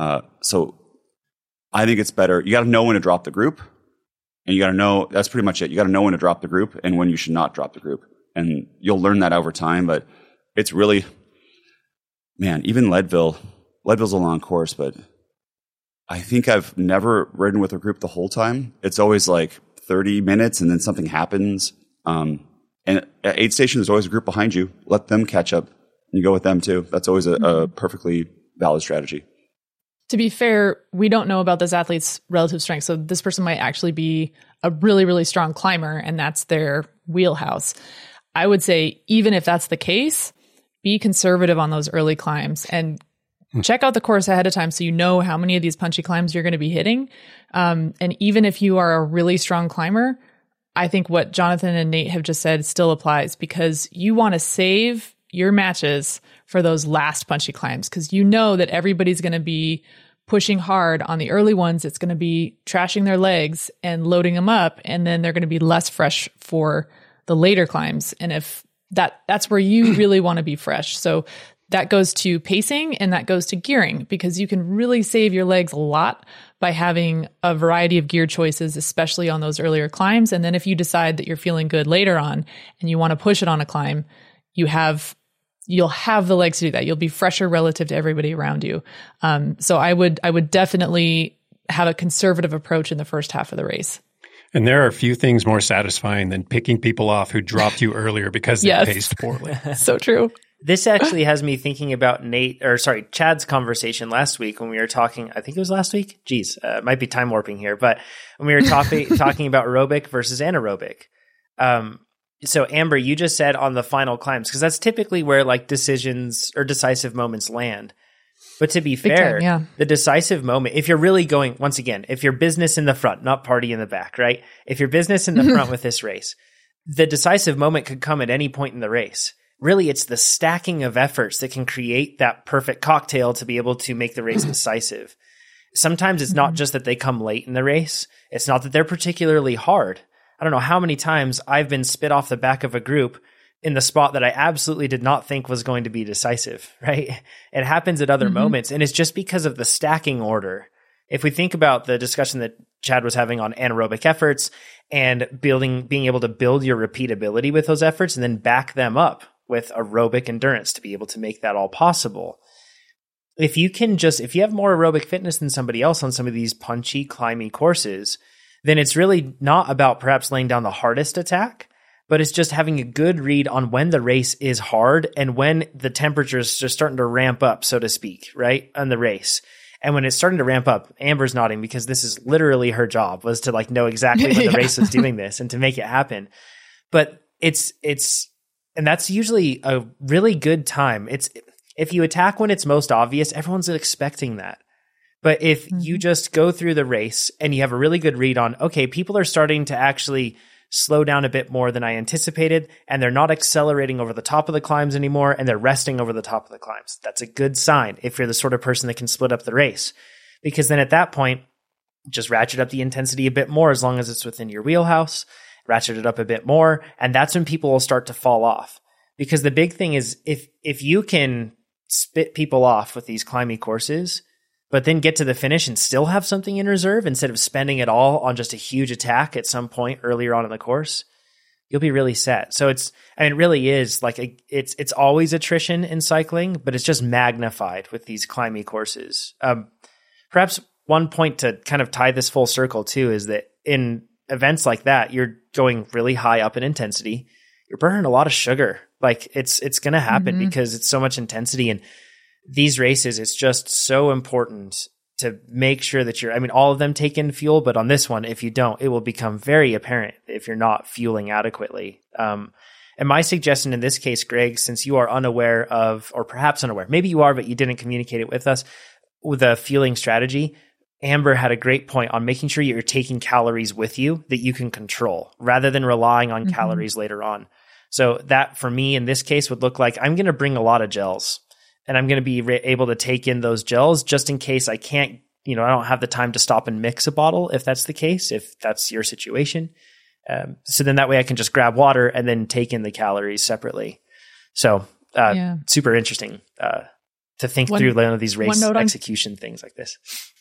So I think it's better. You got to know when to drop the group, and you got to know that's pretty much it. You got to know when to drop the group and when you should not drop the group. And you'll learn that over time, but it's really, man, even Leadville's a long course, but I think I've never ridden with a group the whole time. It's always like 30 minutes and then something happens. And at aid station, there's always a group behind you. Let them catch up. You go with them too. That's always a perfectly valid strategy. To be fair, we don't know about this athlete's relative strength. So this person might actually be a really, really strong climber, and that's their wheelhouse. I would say, even if that's the case, be conservative on those early climbs and check out the course ahead of time so you know how many of these punchy climbs you're going to be hitting. And even if you are a really strong climber, I think what Jonathan and Nate have just said still applies because you want to save your matches for those last punchy climbs, because you know that everybody's going to be pushing hard on the early ones. It's going to be trashing their legs and loading them up, and then they're going to be less fresh for the later climbs. And if that's where you really want to be fresh. So that goes to pacing and that goes to gearing, because you can really save your legs a lot by having a variety of gear choices, especially on those earlier climbs. And then if you decide that you're feeling good later on and you want to push it on a climb, you'll have the legs to do that. You'll be fresher relative to everybody around you. So I would definitely have a conservative approach in the first half of the race. And there are a few things more satisfying than picking people off who dropped you earlier because they paced poorly. So true. This actually has me thinking about Chad's conversation last week when we were talking, I think it was last week. Geez, it might be time warping here, but when we were talking about aerobic versus anaerobic. So Amber, you just said on the final climbs, because that's typically where like decisions or decisive moments land. But to be fair, the decisive moment, if you're really going, once again, if you're business in the front, not party in the back, right? If you're business in the front with this race, the decisive moment could come at any point in the race. Really, it's the stacking of efforts that can create that perfect cocktail to be able to make the race decisive. Sometimes it's not just that they come late in the race. It's not that they're particularly hard. I don't know how many times I've been spit off the back of a group in the spot that I absolutely did not think was going to be decisive, right? It happens at other moments, and it's just because of the stacking order. If we think about the discussion that Chad was having on anaerobic efforts and being able to build your repeatability with those efforts and then back them up with aerobic endurance to be able to make that all possible. If you have more aerobic fitness than somebody else on some of these punchy, climby courses, then it's really not about perhaps laying down the hardest attack, but it's just having a good read on when the race is hard and when the temperature is just starting to ramp up, so to speak, right, on the race. And when it's starting to ramp up, Amber's nodding because this is literally her job, was to like know exactly when the race was doing this and to make it happen. But and that's usually a really good time. If you attack when it's most obvious, everyone's expecting that. But if you just go through the race and you have a really good read on, okay, people are starting to actually slow down a bit more than I anticipated, and they're not accelerating over the top of the climbs anymore, and they're resting over the top of the climbs. That's a good sign if you're the sort of person that can split up the race. Because then at that point, just ratchet up the intensity a bit more as long as it's within your wheelhouse, ratchet it up a bit more, and that's when people will start to fall off. Because the big thing is if you can spit people off with these climby courses, but then get to the finish and still have something in reserve instead of spending it all on just a huge attack at some point earlier on in the course, you'll be really set. So it really is like it's always attrition in cycling, but it's just magnified with these climby courses. Perhaps one point to kind of tie this full circle too is that in events like that, you're going really high up in intensity. You're burning a lot of sugar. Like it's going to happen because it's so much intensity. And these races, it's just so important to make sure that all of them take in fuel, but on this one, if you don't, it will become very apparent if you're not fueling adequately. And my suggestion in this case, Greg, since you are unaware of, or perhaps unaware, maybe you are, but you didn't communicate it with us, with a fueling strategy, Amber had a great point on making sure you're taking calories with you that you can control rather than relying on calories later on. So that for me in this case would look like I'm going to bring a lot of gels. And I'm going to be able to take in those gels just in case I can't, I don't have the time to stop and mix a bottle if that's the case, if that's your situation. So then that way I can just grab water and then take in the calories separately. So super interesting to think through one of these race execution things like this.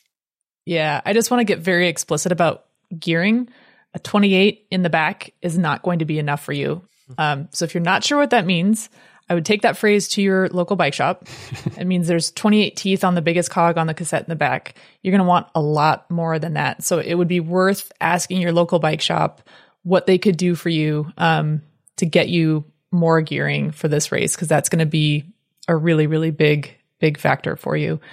Yeah, I just want to get very explicit about gearing. A 28 in the back is not going to be enough for you. So if you're not sure what that means, I would take that phrase to your local bike shop. It means there's 28 teeth on the biggest cog on the cassette in the back. You're going to want a lot more than that. So it would be worth asking your local bike shop what they could do for you to get you more gearing for this race, because that's going to be a really, really big factor for you.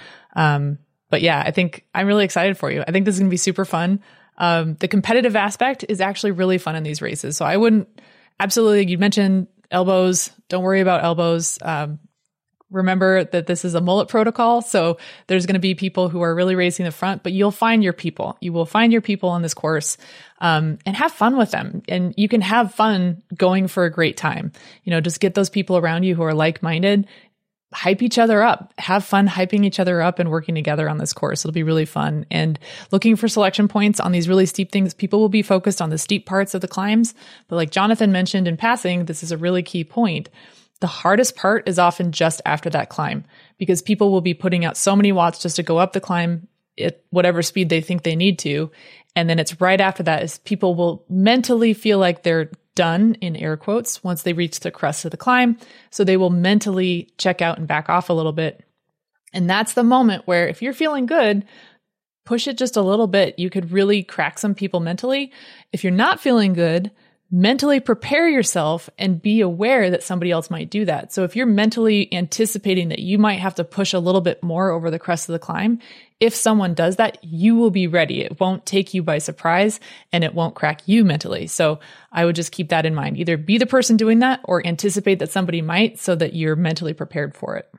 But yeah, I think I'm really excited for you. I think this is going to be super fun. The competitive aspect is actually really fun in these races. So I wouldn't absolutely, you mentioned elbows. Don't worry about elbows. remember that this is a mullet protocol. So there's going to be people who are really racing the front, but you'll find your people. You will find your people on this course, and have fun with them. And you can have fun going for a great time. Just get those people around you who are like-minded, hype each other up, have fun hyping each other up and working together on this course. It'll be really fun. And looking for selection points on these really steep things, people will be focused on the steep parts of the climbs. But like Jonathan mentioned in passing, this is a really key point. The hardest part is often just after that climb, because people will be putting out so many watts just to go up the climb at whatever speed they think they need to. And then it's right after that is people will mentally feel like they're done, in air quotes, once they reach the crest of the climb. So they will mentally check out and back off a little bit. And that's the moment where if you're feeling good, push it just a little bit. You could really crack some people mentally. If you're not feeling good, mentally prepare yourself and be aware that somebody else might do that. So if you're mentally anticipating that you might have to push a little bit more over the crest of the climb, if someone does that, you will be ready. It won't take you by surprise and it won't crack you mentally. So I would just keep that in mind. Either be the person doing that or anticipate that somebody might so that you're mentally prepared for it.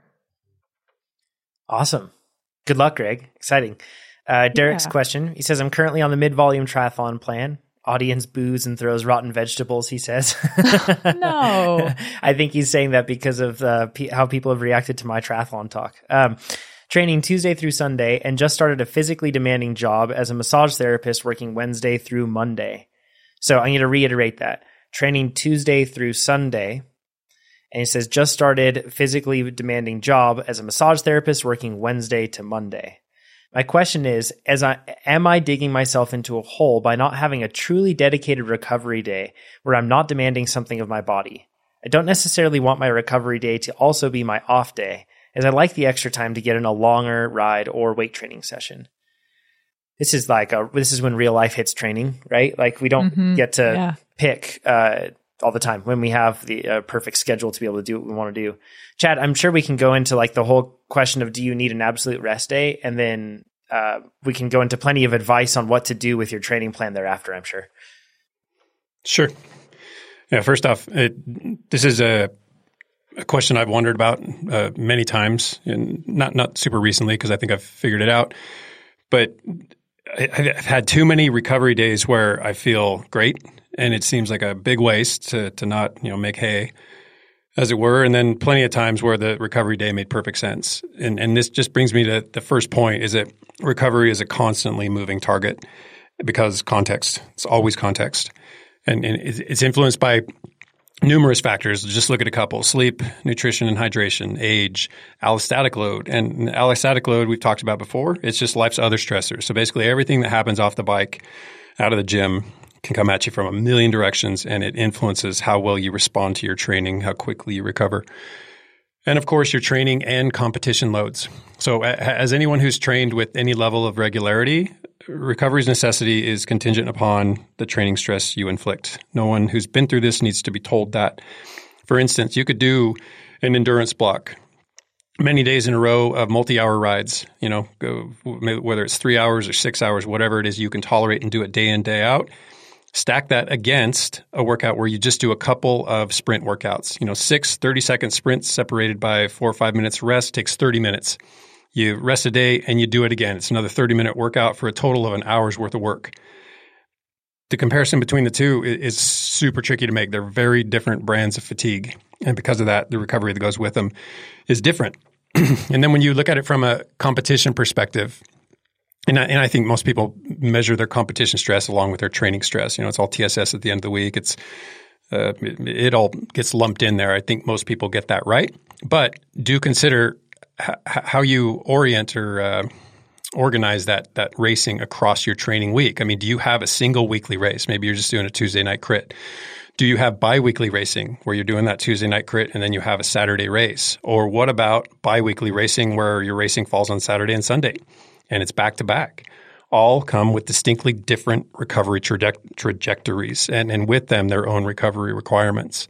Awesome. Good luck, Greg. Exciting. Derek's question. He says, I'm currently on the mid-volume triathlon plan. Audience boos and throws rotten vegetables, he says. No. I think he's saying that because of how people have reacted to my triathlon talk. Training Tuesday through Sunday and just started a physically demanding job as a massage therapist working Wednesday through Monday. So I'm going to reiterate that. Training Tuesday through Sunday. And he says, just started physically demanding job as a massage therapist working Wednesday to Monday. My question is, am I digging myself into a hole by not having a truly dedicated recovery day where I'm not demanding something of my body? I don't necessarily want my recovery day to also be my off day, as I like the extra time to get in a longer ride or weight training session. This is when real life hits training, right? Like we don't get to pick all the time when we have the perfect schedule to be able to do what we want to do. Chad, I'm sure we can go into like the whole question of, do you need an absolute rest day? And then we can go into plenty of advice on what to do with your training plan thereafter, I'm sure. Sure. Yeah. First off, this is a question I've wondered about many times, and not super recently because I think I've figured it out. But I've had too many recovery days where I feel great, and it seems like a big waste to not make hay, as it were. And then plenty of times where the recovery day made perfect sense. And this just brings me to the first point: is that recovery is a constantly moving target because context. It's always context, and it's influenced by numerous factors. Just look at a couple: sleep, nutrition and hydration, age, allostatic load. And allostatic load we've talked about before. It's just life's other stressors. So basically everything that happens off the bike, out of the gym, can come at you from a million directions, and it influences how well you respond to your training, how quickly you recover. And of course, your training and competition loads. So as anyone who's trained with any level of regularity, recovery's necessity is contingent upon the training stress you inflict. No one who's been through this needs to be told that. For instance, you could do an endurance block, many days in a row of multi-hour rides, whether it's 3 hours or 6 hours, whatever it is you can tolerate, and do it day in, day out. Stack that against a workout where you just do a couple of sprint workouts. 6 30-second sprints separated by 4 or 5 minutes rest takes 30 minutes. You rest a day and you do it again. It's another 30-minute workout for a total of an hour's worth of work. The comparison between the two is super tricky to make. They're very different brands of fatigue. And because of that, the recovery that goes with them is different. And then when you look at it from a competition perspective, and I think most people measure their competition stress along with their training stress. It's all TSS at the end of the week. It all gets lumped in there. I think most people get that right. But do consider how you orient or organize that racing across your training week. I mean, do you have a single weekly race? Maybe you're just doing a Tuesday night crit. Do you have biweekly racing where you're doing that Tuesday night crit and then you have a Saturday race? Or what about biweekly racing where your racing falls on Saturday and Sunday and it's back to back? All come with distinctly different recovery trajectories and with them their own recovery requirements.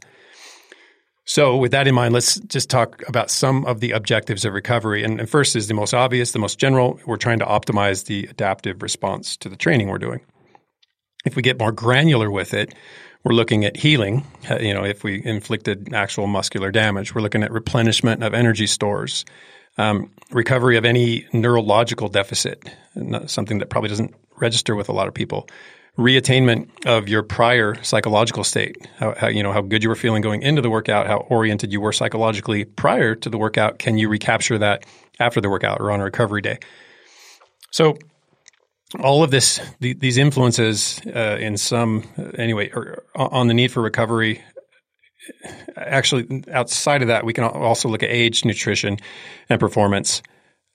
So with that in mind, let's just talk about some of the objectives of recovery. And first is the most obvious, the most general. We're trying to optimize the adaptive response to the training we're doing. If we get more granular with it, We're looking at healing, if we inflicted actual muscular damage. We're looking at replenishment of energy stores, recovery of any neurological deficit, something that probably doesn't register with a lot of people, reattainment of your prior psychological state, how good you were feeling going into the workout, how oriented you were psychologically prior to the workout. Can you recapture that after the workout or on a recovery day? So all of these influences in some anyway, or on the need for recovery. Actually, outside of that, we can also look at age, nutrition, and performance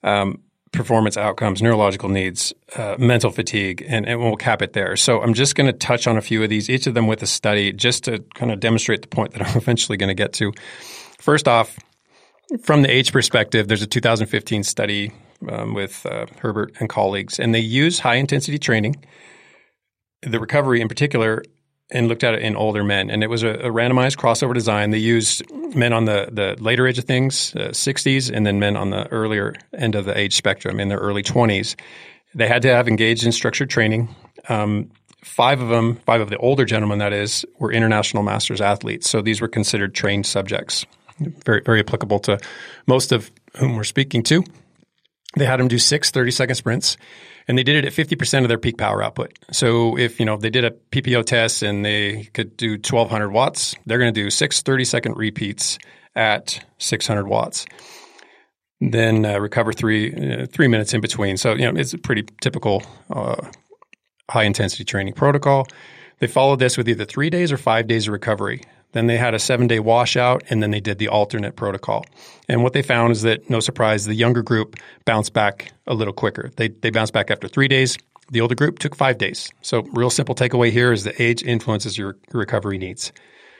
outcomes, neurological needs, mental fatigue, and we'll cap it there. So I'm just going to touch on a few of these, each of them with a study, just to kind of demonstrate the point that I'm eventually going to get to. First off, from the age perspective, there's a 2015 study with Herbert and colleagues, and they use high-intensity training, the recovery in particular, and looked at it in older men. And it was a randomized crossover design. They used men on the later age of things, 60s, and then men on the earlier end of the age spectrum in their early 20s. They had to have engaged in structured training. Five of the older gentlemen, that is, were international masters athletes. So these were considered trained subjects, very, very applicable to most of whom we're speaking to. They had them do 6 30-second sprints, and they did it at 50% of their peak power output. So if they did a PPO test and they could do 1,200 watts, they're going to do 6 30-second repeats at 600 watts. Then recover 3 minutes in between. So it's a pretty typical high-intensity training protocol. They followed this with either 3 days or 5 days of recovery. Then they had a 7-day washout, and then they did the alternate protocol. And what they found is that, no surprise, the younger group bounced back a little quicker. They bounced back after 3 days. The older group took 5 days. So real simple takeaway here is that age influences your recovery needs.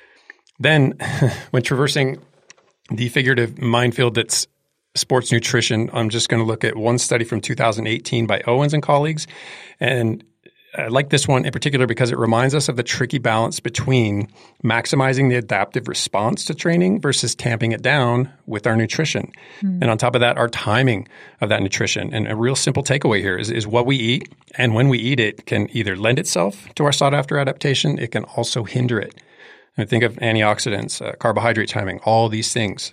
Then when traversing the figurative minefield that's sports nutrition, I'm just going to look at one study from 2018 by Owens and colleagues. And I like this one in particular because it reminds us of the tricky balance between maximizing the adaptive response to training versus tamping it down with our nutrition. And on top of that, our timing of that nutrition. And a real simple takeaway here is what we eat, and when we eat it, can either lend itself to our sought-after adaptation. It can also hinder it. And think of antioxidants, carbohydrate timing, all these things.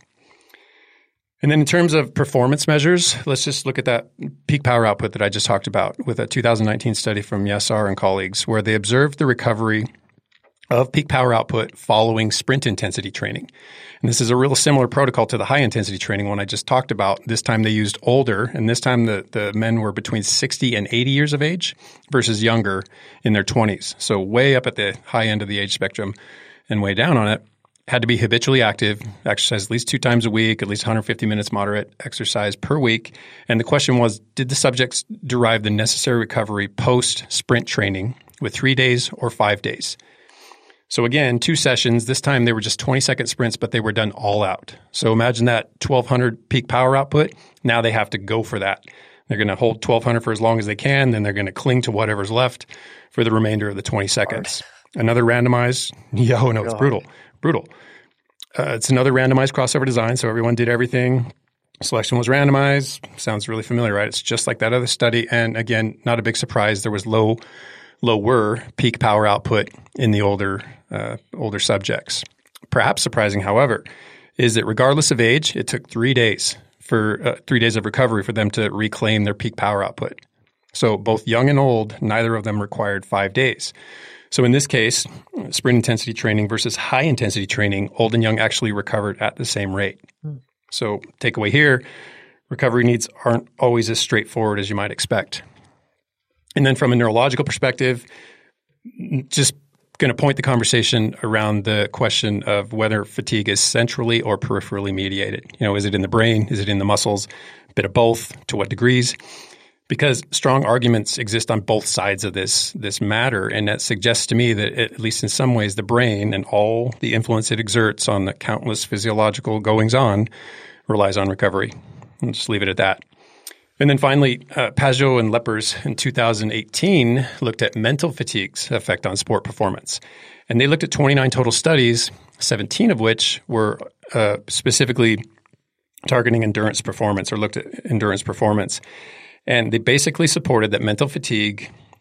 And then in terms of performance measures, let's just look at that peak power output that I just talked about with a 2019 study from Yasar and colleagues, where they observed the recovery of peak power output following sprint intensity training. And this is a real similar protocol to the high intensity training one I just talked about. This time they used older, and this time the men were between 60 and 80 years of age versus younger in their 20s. So way up at the high end of the age spectrum and way down on it. Had to be habitually active, exercise at least 2 times a week, at least 150 minutes moderate exercise per week. And the question was, did the subjects derive the necessary recovery post-sprint training with 3 days or 5 days? So again, 2 sessions. This time they were just 20-second sprints, but they were done all out. So imagine that 1,200 peak power output. Now they have to go for that. They're going to hold 1,200 for as long as they can. Then they're going to cling to whatever's left for the remainder of the 20 seconds. Another randomized. It's brutal. It's another randomized crossover design, so everyone did everything. Selection was randomized. Sounds really familiar, right? It's just like that other study. And again, not a big surprise. There was lower peak power output in the older subjects. Perhaps surprising, however, is that regardless of age, it took 3 days for 3 days of recovery for them to reclaim their peak power output. So both young and old, neither of them required 5 days. So in this case, sprint intensity training versus high intensity training, old and young actually recovered at the same rate. So takeaway here, recovery needs aren't always as straightforward as you might expect. And then from a neurological perspective, just going to point the conversation around the question of whether fatigue is centrally or peripherally mediated. Is it in the brain? Is it in the muscles? A bit of both. To what degrees? Because strong arguments exist on both sides of this matter, and that suggests to me that, at least in some ways, the brain and all the influence it exerts on the countless physiological goings-on relies on recovery. I'll just leave it at that. And then finally, Pageau and Lepers in 2018 looked at mental fatigue's effect on sport performance. And they looked at 29 total studies, 17 of which were specifically targeting endurance performance or looked at endurance performance. And they basically supported that mental fatigue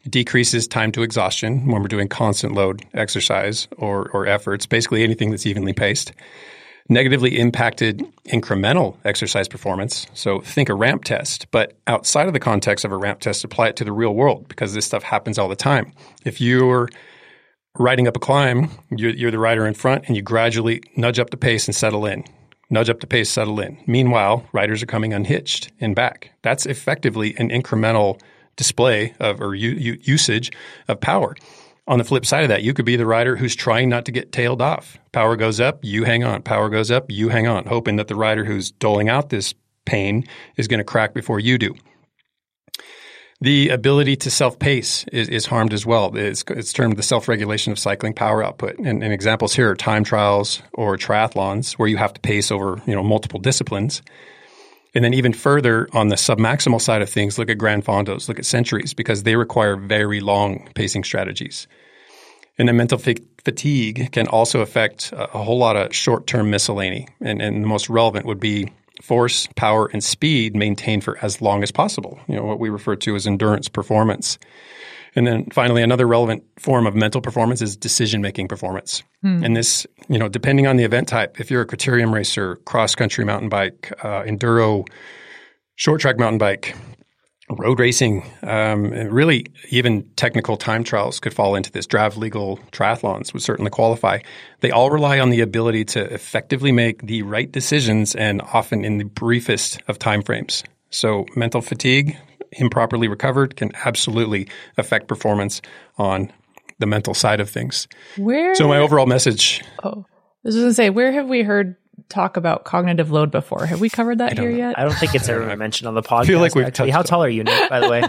decreases time to exhaustion when we're doing constant load exercise or efforts, basically anything that's evenly paced. Negatively impacted incremental exercise performance. So think a ramp test, but outside of the context of a ramp test, apply it to the real world because this stuff happens all the time. If you're riding up a climb, you're the rider in front and you gradually nudge up the pace and settle in. Nudge up the pace, settle in. Meanwhile, riders are coming unhitched in back. That's effectively an incremental display of or usage of power. On the flip side of that, you could be the rider who's trying not to get tailed off. Power goes up, you hang on. Power goes up, you hang on, hoping that the rider who's doling out this pain is going to crack before you do. The ability to self-pace is harmed as well. It's termed the self-regulation of cycling power output. And examples here are time trials or triathlons where you have to pace over multiple disciplines. And then even further on the submaximal side of things, look at Grand Fondos, look at Centuries, because they require very long pacing strategies. And then mental fatigue can also affect a whole lot of short-term miscellany. And the most relevant would be force, power, and speed maintained for as long as possible, what we refer to as endurance performance. And then finally, another relevant form of mental performance is decision-making performance. And this, depending on the event type, if you're a criterium racer, cross-country mountain bike, enduro, short-track mountain bike, road racing, and really even technical time trials could fall into this. Draft legal triathlons would certainly qualify. They all rely on the ability to effectively make the right decisions and often in the briefest of timeframes. So mental fatigue, improperly recovered, can absolutely affect performance on the mental side of things. So my overall message. I was going to say, where have we heard talk about cognitive load before? Have we covered that here yet? I don't think it's ever mentioned on the podcast. I feel like we've touched How tall are you, Nick, by the way?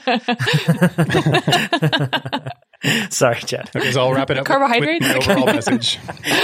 Yeah. Sorry, Chad. Okay, so I'll wrap it up Carbohydrates? with my overall message.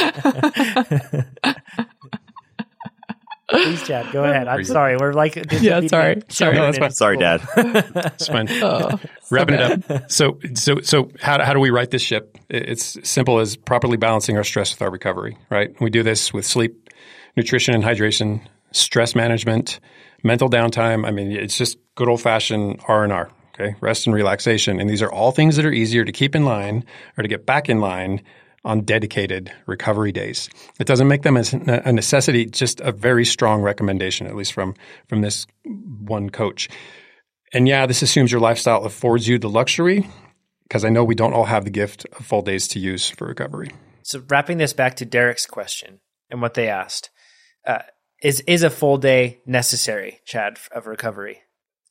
Please, Chad, go ahead. I'm sorry. We're like, sorry. No, that's fine. Sorry, Dad. It's fine. Wrapping it up. So how do we right this ship? It's simple as properly balancing our stress with our recovery, right? We do this with sleep, nutrition and hydration, stress management, mental downtime. I mean, it's just good old-fashioned R&R, okay? Rest and relaxation. And these are all things that are easier to keep in line or to get back in line on dedicated recovery days. It doesn't make them a necessity, just a very strong recommendation, at least from this one coach. And yeah, this assumes your lifestyle affords you the luxury, because I know we don't all have the gift of full days to use for recovery. So wrapping this back to Derek's question and what they asked, is a full day necessary, Chad, of recovery?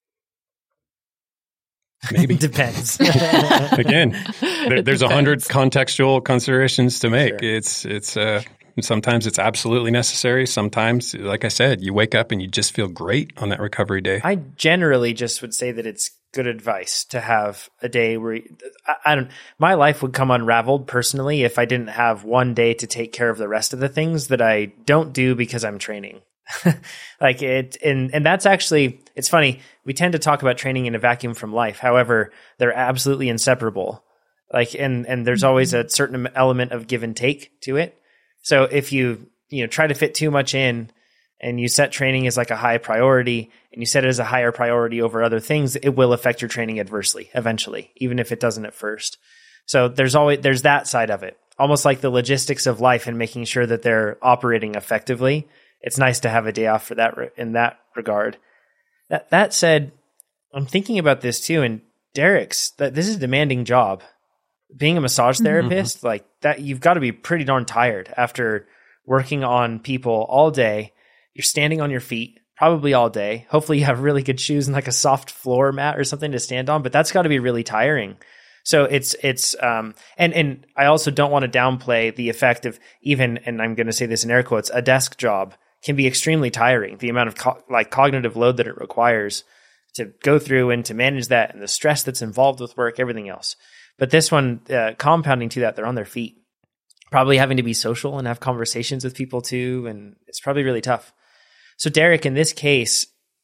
Maybe. Depends. Again, there's 100 contextual considerations to make. Sure. It's sometimes it's absolutely necessary. Sometimes, like I said, you wake up and you just feel great on that recovery day. I generally just would say that it's good advice to have a day where my life would come unraveled personally if I didn't have one day to take care of the rest of the things that I don't do because I'm training. Like it, and that's actually, it's funny. We tend to talk about training in a vacuum from life. However, they're absolutely inseparable. Like, and there's always a certain element of give and take to it. So if you try to fit too much in and you set training as like a high priority and you set it as a higher priority over other things, it will affect your training adversely eventually, even if it doesn't at first. So there's that side of it, almost like the logistics of life and making sure that they're operating effectively. It's nice to have a day off for that in that regard. That said, I'm thinking about this too, and Derek's, that this is a demanding job. Being a massage therapist, like that, you've got to be pretty darn tired after working on people all day. You're standing on your feet probably all day. Hopefully you have really good shoes and like a soft floor mat or something to stand on, but that's got to be really tiring. So it's and I also don't want to downplay the effect of even, and I'm going to say this in air quotes, a desk job can be extremely tiring. The amount of cognitive load that it requires to go through and to manage that, and the stress that's involved with work, everything else. But this one, compounding to that, they're on their feet, probably having to be social and have conversations with people too, and it's probably really tough. So Derek, in this case,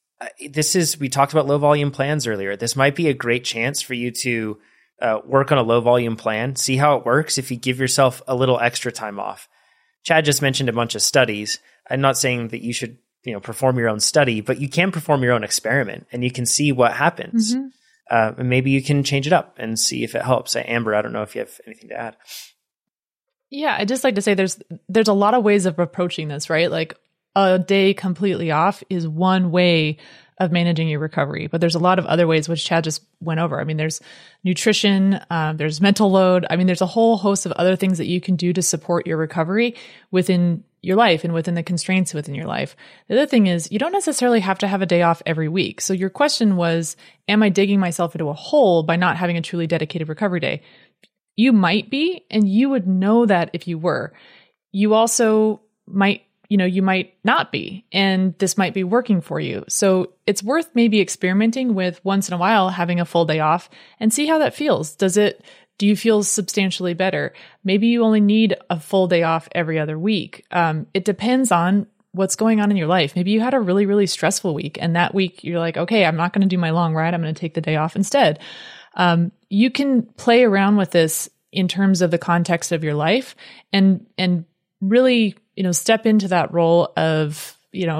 we talked about low volume plans earlier. This might be a great chance for you to work on a low volume plan, see how it works if you give yourself a little extra time off. Chad just mentioned a bunch of studies. I'm not saying that you should, perform your own study, but you can perform your own experiment and you can see what happens. And maybe you can change it up and see if it helps. Amber, I don't know if you have anything to add. Yeah, I'd just like to say there's a lot of ways of approaching this, right? Like a day completely off is one way of managing your recovery, but there's a lot of other ways, which Chad just went over. I mean, there's nutrition, there's mental load. I mean, there's a whole host of other things that you can do to support your recovery within your life and within the constraints within your life. The other thing is you don't necessarily have to have a day off every week. So your question was, am I digging myself into a hole by not having a truly dedicated recovery day? You might be, and you would know that if you were. You also might, you might not be, and this might be working for you. So it's worth maybe experimenting with once in a while having a full day off and see how that feels. Do you feel substantially better? Maybe you only need a full day off every other week. It depends on what's going on in your life. Maybe you had a really, really stressful week, and that week you're like, okay, I'm not going to do my long ride. I'm going to take the day off instead. You can play around with this in terms of the context of your life and really, step into that role of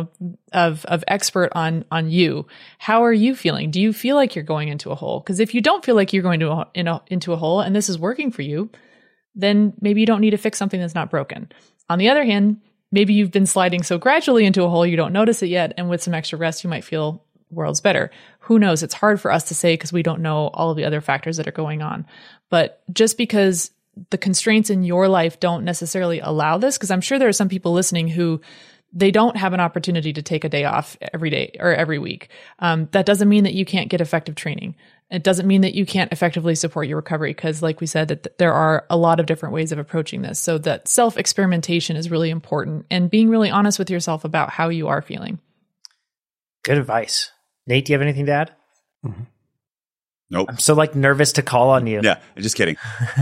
expert on you. How are you feeling? Do you feel like you're going into a hole? Because if you don't feel like you're going into a hole and this is working for you, then maybe you don't need to fix something that's not broken. On the other hand, maybe you've been sliding so gradually into a hole you don't notice it yet, and with some extra rest you might feel worlds better. Who knows? It's hard for us to say because we don't know all of the other factors that are going on. But just because the constraints in your life don't necessarily allow this, because I'm sure there are some people listening who they don't have an opportunity to take a day off every day or every week. That doesn't mean that you can't get effective training. It doesn't mean that you can't effectively support your recovery, because like we said, that there are a lot of different ways of approaching this. So that self-experimentation is really important, and being really honest with yourself about how you are feeling. Good advice. Nate, do you have anything to add? Mm-hmm. Nope. I'm so nervous to call on you. Yeah, just kidding.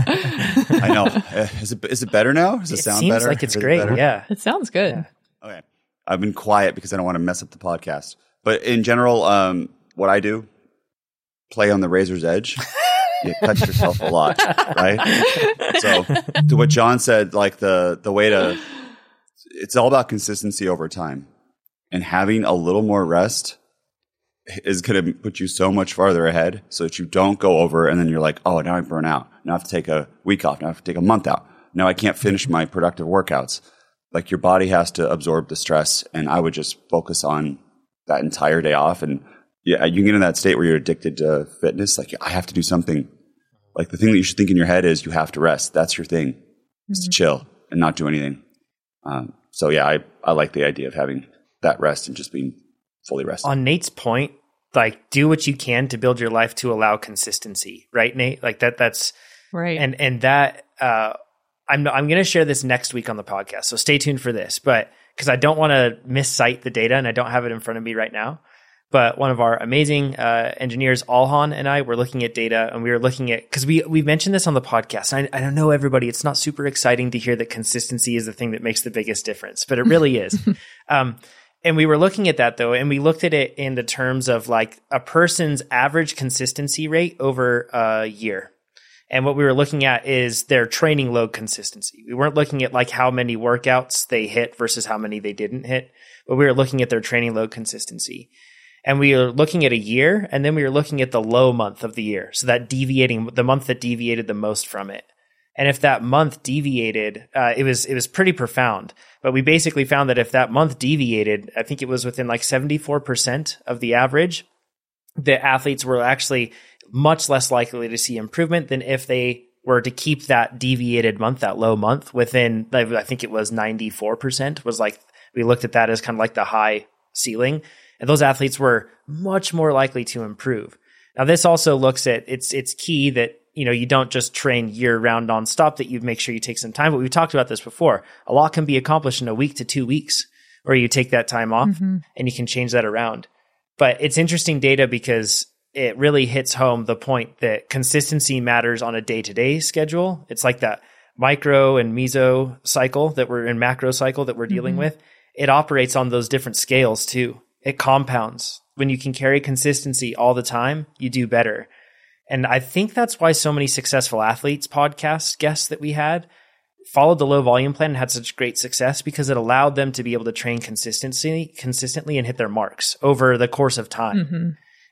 I know. Is it better now? Does it sound seems better? like it's great. Yeah. It sounds good. Yeah. Okay. I've been quiet because I don't want to mess up the podcast. But in general, what I do, play on the razor's edge. You touch yourself a lot, right? So to what John said, the way to, it's all about consistency over time. And having a little more rest is going to put you so much farther ahead so that you don't go over and then you're like, oh, now I burn out. Now I have to take a week off. Now I have to take a month out. Now I can't finish my productive workouts. Your body has to absorb the stress, and I would just focus on that entire day off. And yeah, you can get in that state where you're addicted to fitness. I have to do something. The thing that you should think in your head is you have to rest. That's your thing, is to chill and not do anything. So yeah, I like the idea of having that rest and just being fully rested. On Nate's point, do what you can to build your life to allow consistency, right, Nate? That's right. And that, I'm going to share this next week on the podcast. So stay tuned for this, but because I don't want to miscite the data and I don't have it in front of me right now. But one of our amazing engineers, Alhan, and I were looking at data, and we were looking at, because we mentioned this on the podcast. I don't know everybody, it's not super exciting to hear that consistency is the thing that makes the biggest difference, but it really is. And we were looking at that though, and we looked at it in the terms of a person's average consistency rate over a year. And what we were looking at is their training load consistency. We weren't looking at how many workouts they hit versus how many they didn't hit, but we were looking at their training load consistency. And we were looking at a year, and then we were looking at the low month of the year. So the month that deviated the most from it. And if that month deviated, it was pretty profound. But we basically found that if that month deviated, I think it was within 74% of the average, the athletes were actually much less likely to see improvement than if they were to keep that deviated month, that low month, within, I think it was 94%, was we looked at that as kind of the high ceiling. And those athletes were much more likely to improve. Now, this also looks at, it's key that, you don't just train year round nonstop, that you make sure you take some time. But we've talked about this before. A lot can be accomplished in a week to 2 weeks, where you take that time off and you can change that around. But it's interesting data because it really hits home the point that consistency matters on a day-to-day schedule. It's like that micro and meso cycle that we're in, macro cycle that we're dealing with. It operates on those different scales too. It compounds. When you can carry consistency all the time, you do better. And I think that's why so many successful athletes podcast guests that we had followed the low volume plan and had such great success, because it allowed them to be able to train consistently and hit their marks over the course of time.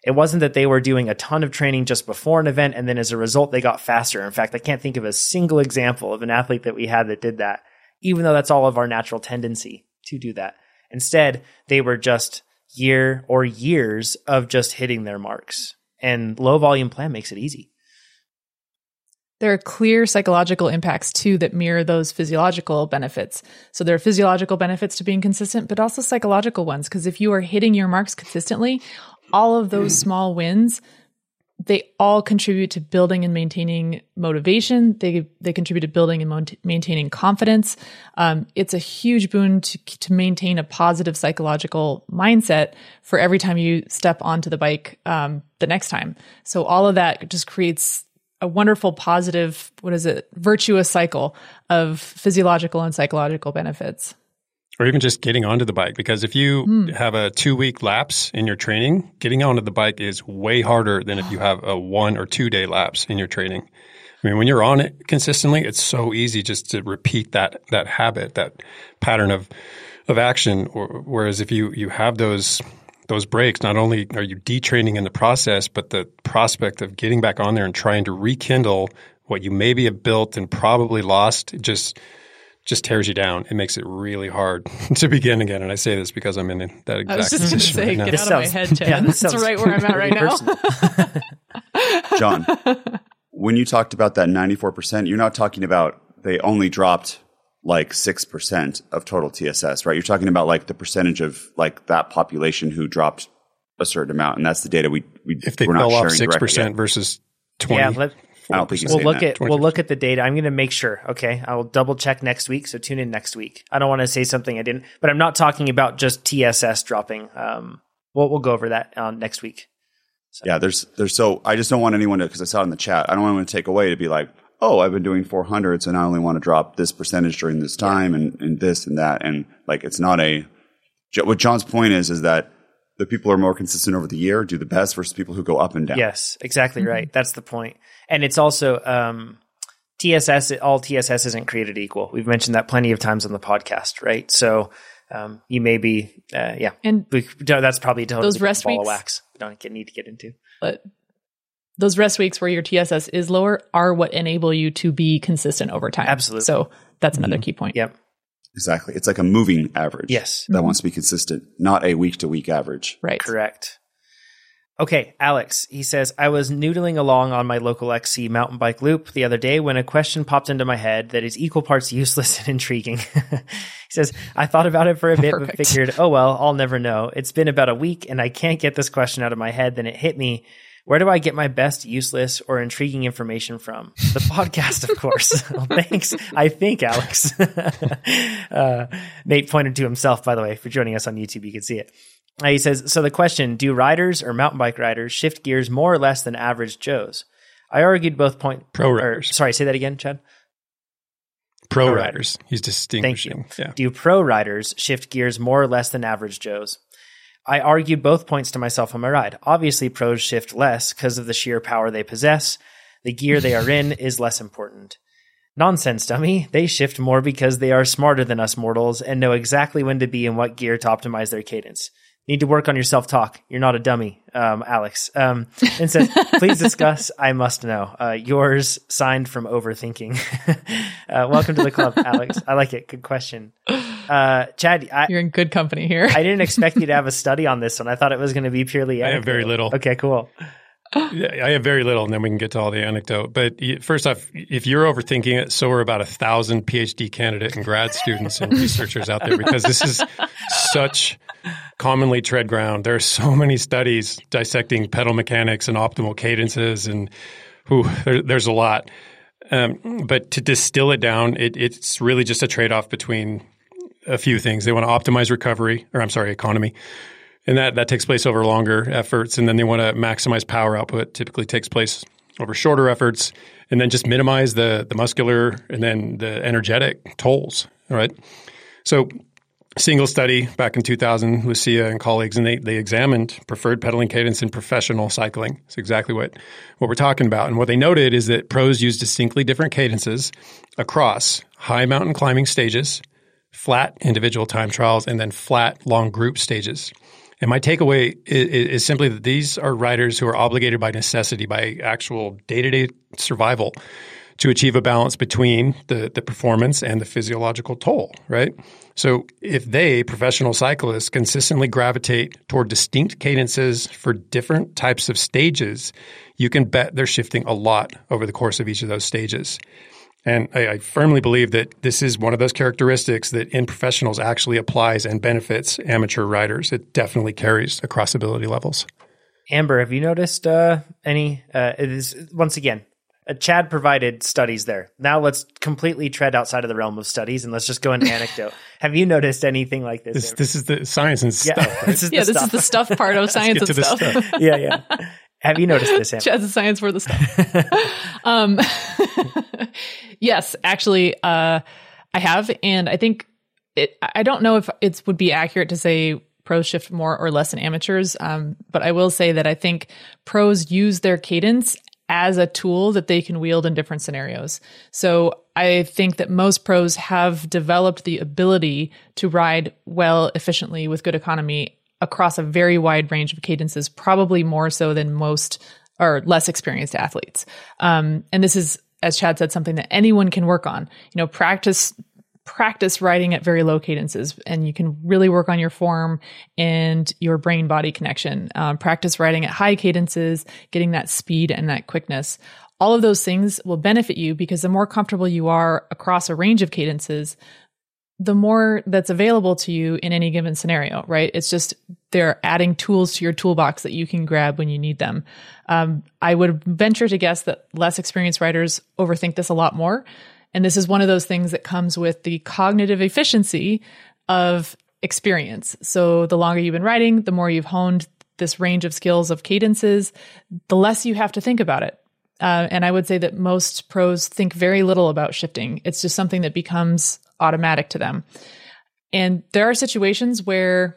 It wasn't that they were doing a ton of training just before an event and then as a result they got faster. In fact, I can't think of a single example of an athlete that we had that did that, even though that's all of our natural tendency to do that. Instead, they were just years of just hitting their marks. And low volume plan makes it easy. There are clear psychological impacts too that mirror those physiological benefits. So there are physiological benefits to being consistent, but also psychological ones. Because if you are hitting your marks consistently, all of those small wins, they all contribute to building and maintaining motivation. They contribute to building and maintaining confidence. It's a huge boon to maintain a positive psychological mindset for every time you step onto the bike the next time. So all of that just creates a wonderful, positive, virtuous cycle of physiological and psychological benefits. Or even just getting onto the bike. Because if you have a 2-week lapse in your training, getting onto the bike is way harder than if you have a 1 or 2 day lapse in your training. I mean, when you're on it consistently, it's so easy just to repeat that habit, that pattern of action. Whereas if you have those breaks, not only are you detraining in the process, but the prospect of getting back on there and trying to rekindle what you maybe have built and probably lost just tears you down. It makes it really hard to begin again. And I say this because I'm in that exact I was just going to say, right get out of my head, Chad. Yeah, That's right where I'm at right now. John, when you talked about that 94%, you're not talking about they only dropped like 6% of total TSS, right? You're talking about like the percentage of like that population who dropped a certain amount. And that's the data if they we're not fell off sharing 6% versus 20. Yeah, I don't think we'll look at the data. I'm going to make sure. Okay. I will double check next week. So tune in next week. I don't want to say something I didn't, but I'm not talking about just TSS dropping. We'll go over that next week. So. Yeah. I just don't want anyone to, cause I saw it in the chat. I don't want anyone to take away to be like, oh, I've been doing 400, so now I only want to drop this percentage during this time and this and that. And like, it's not what John's point is that the people who are more consistent over the year do the best versus people who go up and down. Yes, exactly right. That's the point. And it's also TSS, all TSS isn't created equal. We've mentioned that plenty of times on the podcast, right? So you may be, and that's probably totally those rest ball weeks, of wax. We don't need to get into. But those rest weeks where your TSS is lower are what enable you to be consistent over time. Absolutely. So that's another key point. Yep. Exactly. It's like a moving average. Yes. That wants to be consistent, not a week-to-week average. Right. Correct. Okay, Alex, he says, I was noodling along on my local XC mountain bike loop the other day when a question popped into my head that is equal parts useless and intriguing. He says, I thought about it for a bit, but figured, oh, well, I'll never know. It's been about a week and I can't get this question out of my head. Then it hit me. Where do I get my best useless or intriguing information from? The podcast, of course. Well, thanks. I think, Alex. Nate pointed to himself, by the way, for joining us on YouTube. You can see it. He says, so the question, do riders or mountain bike riders shift gears more or less than average Joes? I argued both Pro riders. Sorry, say that again, Chad. Pro riders. He's distinguishing. Thank you. Yeah. Do pro riders shift gears more or less than average Joes? I argued both points to myself on my ride. Obviously, pros shift less because of the sheer power they possess. The gear they are in is less important. Nonsense, dummy. They shift more because they are smarter than us mortals and know exactly when to be in what gear to optimize their cadence. Need to work on your self-talk. You're not a dummy, Alex. And says, please discuss. I must know. Yours, signed from overthinking. Welcome to the club, Alex. I like it. Good question. Chad, you're in good company here. I didn't expect you to have a study on this one. I thought it was going to be purely anecdote. I have very little. Okay, cool. Yeah, I have very little, and then we can get to all the anecdote. But first off, if you're overthinking it, so are about 1,000 PhD candidate and grad students and researchers out there, because this is such commonly tread ground. There are so many studies dissecting pedal mechanics and optimal cadences, and there's a lot. But to distill it down, it's really just a trade-off between a few things. They want to optimize economy. And that takes place over longer efforts. And then they want to maximize power output, typically takes place over shorter efforts, and then just minimize the muscular and then the energetic tolls, right? So single study back in 2000, Lucia and colleagues, and they examined preferred pedaling cadence in professional cycling. It's exactly what we're talking about. And what they noted is that pros use distinctly different cadences across high mountain climbing stages, flat individual time trials, and then flat long group stages. And my takeaway is simply that these are riders who are obligated by necessity, by actual day-to-day survival, to achieve a balance between the performance and the physiological toll, right? So if they, professional cyclists, consistently gravitate toward distinct cadences for different types of stages, you can bet they're shifting a lot over the course of each of those stages. And I firmly believe that this is one of those characteristics that in professionals actually applies and benefits amateur riders. It definitely carries across ability levels. Amber, have you noticed any? It is once again, Chad provided studies there. Now let's completely tread outside of the realm of studies and let's just go into anecdote. Have you noticed anything like this? This is the science and stuff. Right? This is the stuff part of science and stuff. Yeah. Have you noticed this, Amber? Chad's the science for the stuff. Yes, actually, I have, and I think I don't know if it would be accurate to say pros shift more or less than amateurs, but I will say that I think pros use their cadence as a tool that they can wield in different scenarios. So I think that most pros have developed the ability to ride well, efficiently, with good economy across a very wide range of cadences, probably more so than most or less experienced athletes. And this is, as Chad said, something that anyone can work on. Practice riding at very low cadences, and you can really work on your form and your brain body connection. Practice riding at high cadences, getting that speed and that quickness. All of those things will benefit you because the more comfortable you are across a range of cadences, the more that's available to you in any given scenario, right? It's just they're adding tools to your toolbox that you can grab when you need them. I would venture to guess that less experienced riders overthink this a lot more. And this is one of those things that comes with the cognitive efficiency of experience. So the longer you've been riding, the more you've honed this range of skills of cadences, the less you have to think about it. And I would say that most pros think very little about shifting. It's just something that becomes automatic to them. And there are situations where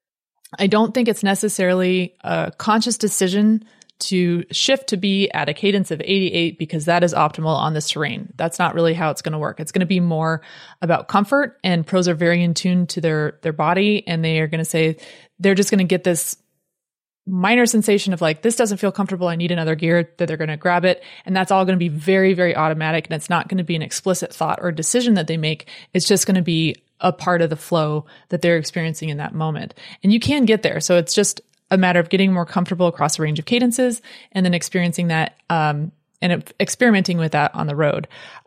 I don't think it's necessarily a conscious decision to shift to be at a cadence of 88 because that is optimal on this terrain. That's not really how it's going to work. It's going to be more about comfort, and pros are very in tune to their body, and they are going to say they're just going to get this minor sensation of like, this doesn't feel comfortable, I need another gear, that they're going to grab it. And that's all going to be very, very automatic. And it's not going to be an explicit thought or decision that they make. It's just going to be a part of the flow that they're experiencing in that moment. And you can get there. So it's just a matter of getting more comfortable across a range of cadences and then experiencing that, and experimenting with that on the road.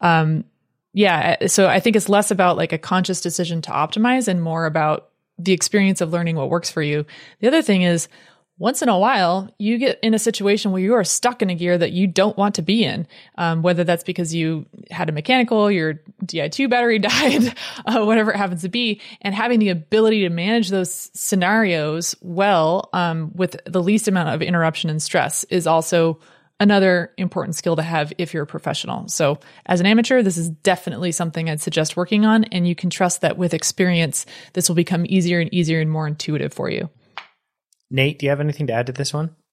So I think it's less about like a conscious decision to optimize and more about the experience of learning what works for you. The other thing is, once in a while, you get in a situation where you are stuck in a gear that you don't want to be in, whether that's because you had a mechanical, your Di2 battery died, whatever it happens to be. And having the ability to manage those scenarios well, with the least amount of interruption and stress is also another important skill to have if you're a professional. So as an amateur, this is definitely something I'd suggest working on. And you can trust that with experience, this will become easier and easier and more intuitive for you. Nate, do you have anything to add to this one?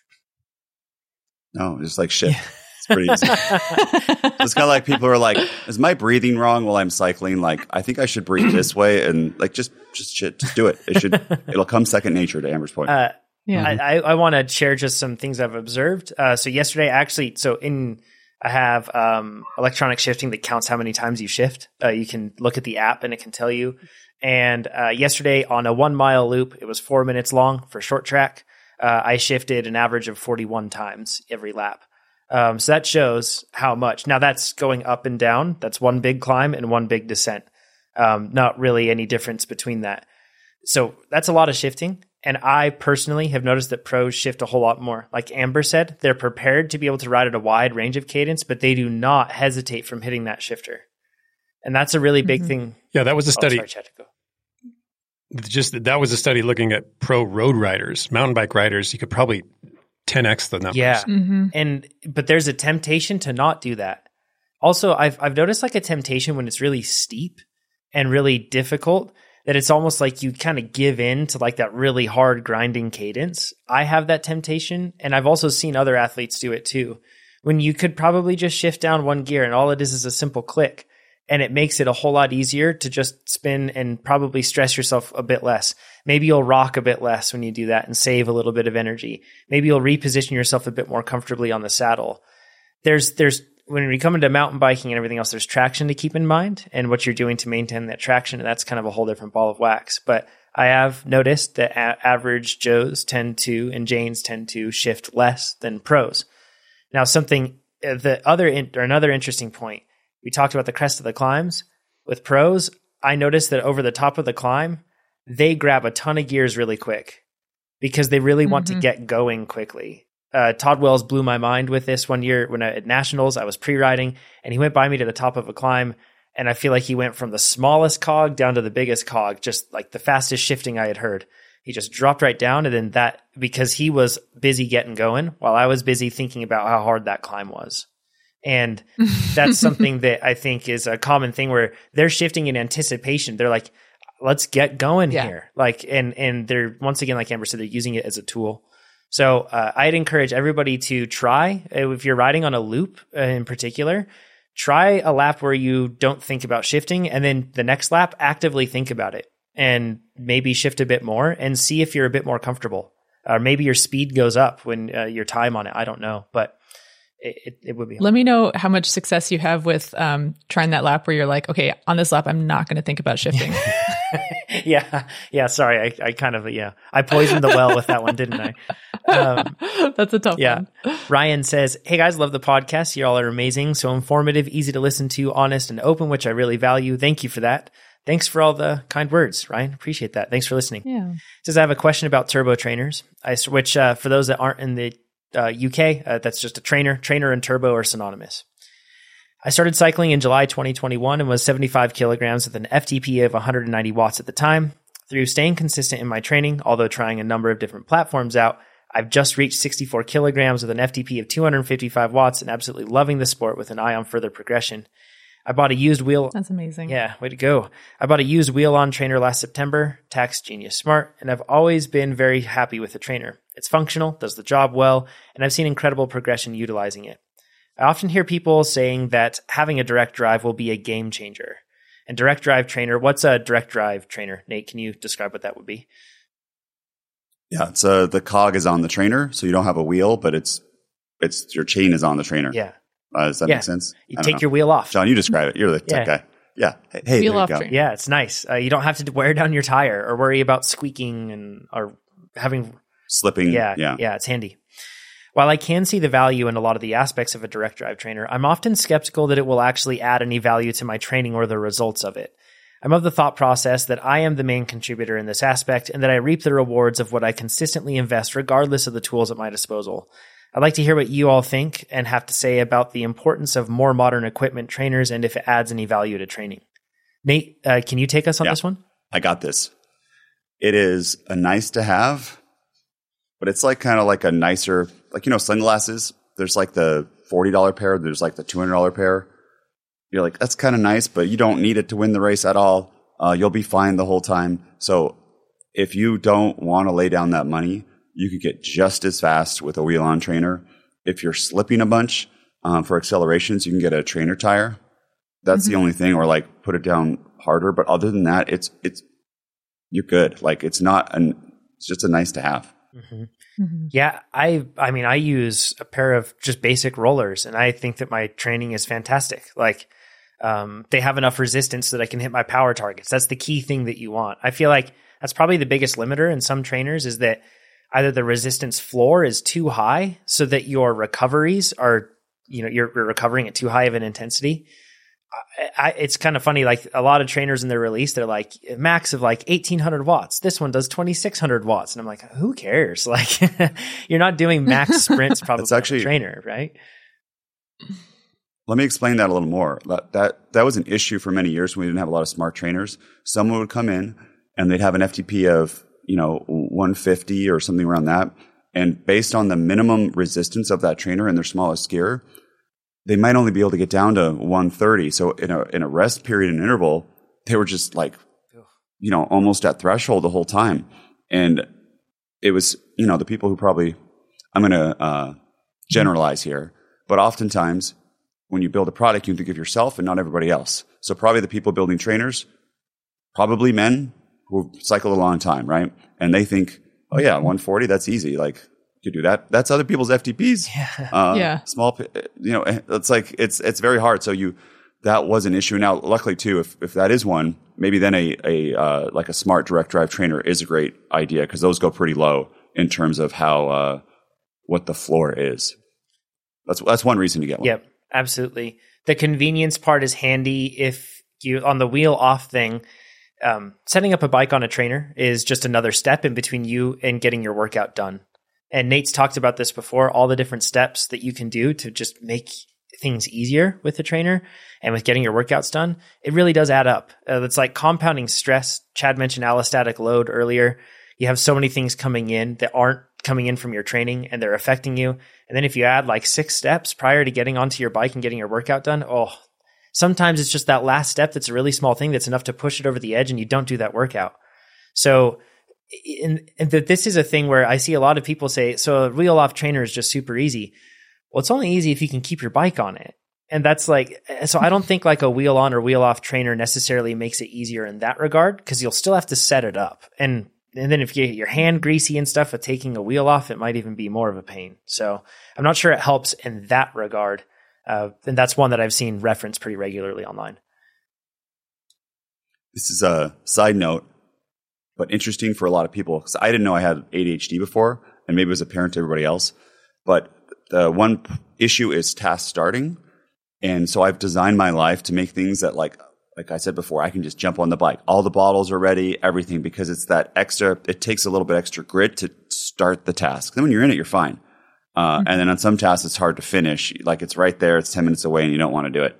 No, just like shit. It's pretty easy. It's kind of like people are like, is my breathing wrong while I'm cycling? Like, I think I should breathe this way, and like, just shit, just do it. It'll come second nature, to Amber's point. I want to share just some things I've observed. So yesterday, actually, I have electronic shifting that counts how many times you shift. You can look at the app and it can tell you. And yesterday on a 1 mile loop, it was 4 minutes long for short track. I shifted an average of 41 times every lap. So that shows how much. Now that's going up and down. That's one big climb and one big descent. Not really any difference between that. So that's a lot of shifting. And I personally have noticed that pros shift a whole lot more. Like Amber said, they're prepared to be able to ride at a wide range of cadence, but they do not hesitate from hitting that shifter. And that's a really big thing. Yeah, that was a study. Sorry, Chad, go. That was a study looking at pro road riders, mountain bike riders. You could probably 10x the numbers. Yeah, but there's a temptation to not do that. Also, I've noticed like a temptation when it's really steep and really difficult, that it's almost like you kind of give in to like that really hard grinding cadence. I have that temptation, and I've also seen other athletes do it too. When you could probably just shift down one gear and all it is a simple click. And it makes it a whole lot easier to just spin and probably stress yourself a bit less. Maybe you'll rock a bit less when you do that and save a little bit of energy. Maybe you'll reposition yourself a bit more comfortably on the saddle. There's when we come into mountain biking and everything else, there's traction to keep in mind and what you're doing to maintain that traction. And that's kind of a whole different ball of wax. But I have noticed that average Joes tend to, and Janes tend to shift less than pros. Now, another interesting point. We talked about the crest of the climbs. With pros, I noticed that over the top of the climb, they grab a ton of gears really quick because they really want to get going quickly. Todd Wells blew my mind with this one year when at Nationals, I was pre-riding, and he went by me to the top of a climb, and I feel like he went from the smallest cog down to the biggest cog, just like the fastest shifting I had heard. He just dropped right down, and then that, because he was busy getting going while I was busy thinking about how hard that climb was. And that's something that I think is a common thing where they're shifting in anticipation. They're like, let's get going here. Like, and they're, once again, like Amber said, they're using it as a tool. So I'd encourage everybody to try, if you're riding on a loop in particular, try a lap where you don't think about shifting. And then the next lap, actively think about it and maybe shift a bit more and see if you're a bit more comfortable. Or maybe your speed goes up when your time on it. I don't know, but it would be. Let me know how much success you have with trying that lap where you're like, okay, on this lap, I'm not going to think about shifting. Yeah. Sorry. I kind of, I poisoned the well with that one, didn't I? That's a tough one. Ryan says, hey guys, love the podcast. You all are amazing. So informative, easy to listen to, honest and open, which I really value. Thank you for that. Thanks for all the kind words, Ryan. Appreciate that. Thanks for listening. Yeah. Says, I have a question about turbo trainers, which for those that aren't in the UK, that's just a trainer. Trainer and turbo are synonymous. I started cycling in July 2021 and was 75 kilograms with an FTP of 190 watts at the time. Through staying consistent in my training, although trying a number of different platforms out, I've just reached 64 kilograms with an FTP of 255 watts and absolutely loving the sport with an eye on further progression. I bought a used wheel. That's amazing. Yeah, way to go. I bought a used wheel-on trainer last September, Tax Genius Smart, and I've always been very happy with the trainer. It's functional, does the job well, and I've seen incredible progression utilizing it. I often hear people saying that having a direct drive will be a game changer. And direct drive trainer, what's a direct drive trainer? Nate, can you describe what that would be? Yeah, it's the cog is on the trainer, so you don't have a wheel, but it's your chain is on the trainer. Yeah. Does that make sense? You take your wheel off. John, you describe it. You're the tech guy. Yeah. Hey, wheel off. Yeah, it's nice. You don't have to wear down your tire or worry about squeaking or having slipping. Yeah, it's handy. While I can see the value in a lot of the aspects of a direct drive trainer, I'm often skeptical that it will actually add any value to my training or the results of it. I'm of the thought process that I am the main contributor in this aspect and that I reap the rewards of what I consistently invest regardless of the tools at my disposal. I'd like to hear what you all think and have to say about the importance of more modern equipment trainers and if it adds any value to training. Nate, can you take us on this one? I got this. It is a nice to have, but it's like kind of like a nicer, like, sunglasses. There's like the $40 pair. There's like the $200 pair. You're like, that's kind of nice, but you don't need it to win the race at all. You'll be fine the whole time. So if you don't want to lay down that money, you could get just as fast with a wheel-on trainer. If you're slipping a bunch for accelerations, you can get a trainer tire. That's the only thing, or like put it down harder. But other than that, it's you're good. Like it's just a nice to have. Yeah, I mean, I use a pair of just basic rollers, and I think that my training is fantastic. Like they have enough resistance so that I can hit my power targets. That's the key thing that you want. I feel like that's probably the biggest limiter in some trainers is that either the resistance floor is too high so that your recoveries are, you're recovering at too high of an intensity. It's kind of funny. Like a lot of trainers in their release, they're like max of like 1800 watts. This one does 2600 watts. And I'm like, who cares? Like you're not doing max sprints probably That's actually, with a trainer, right? Let me explain that a little more. That was an issue for many years when we didn't have a lot of smart trainers. Someone would come in and they'd have an FTP of 150 or something around that. And based on the minimum resistance of that trainer in their smallest gear, they might only be able to get down to 130. So in a rest period and interval, they were just like, almost at threshold the whole time. And it was, the people who probably, I'm going to generalize here, but oftentimes when you build a product, you think of yourself and not everybody else. So probably the people building trainers, probably men who cycled a long time, right? And they think, oh yeah, 140, that's easy. Like you could do that. That's other people's FTPs. Yeah. Small, it's like, it's very hard. So that was an issue. Now, luckily too, if that is one, maybe then like a smart direct drive trainer is a great idea because those go pretty low in terms of how, what the floor is. That's one reason to get one. Yep, absolutely. The convenience part is handy if you, on the wheel off thing, setting up a bike on a trainer is just another step in between you and getting your workout done. And Nate's talked about this before, all the different steps that you can do to just make things easier with the trainer and with getting your workouts done. It really does add up. It's like compounding stress. Chad mentioned allostatic load earlier. You have so many things coming in that aren't coming in from your training and they're affecting you. And then if you add like 6 steps prior to getting onto your bike and getting your workout done, sometimes it's just that last step that's a really small thing that's enough to push it over the edge and you don't do that workout. So and that this is a thing where I see a lot of people say, so a wheel off trainer is just super easy. Well, it's only easy if you can keep your bike on it. And that's like, so I don't think like a wheel on or wheel off trainer necessarily makes it easier in that regard because you'll still have to set it up. And then if you get your hand greasy and stuff with taking a wheel off, it might even be more of a pain. So I'm not sure it helps in that regard. And that's one that I've seen referenced pretty regularly online. This is a side note, but interesting for a lot of people because I didn't know I had ADHD before and maybe it was apparent to everybody else. But the one issue is task starting. And so I've designed my life to make things that like I said before, I can just jump on the bike. All the bottles are ready, everything, because it's that extra, it takes a little bit extra grit to start the task. Then when you're in it, you're fine. And then on some tasks, it's hard to finish. Like it's right there, it's 10 minutes away and you don't want to do it.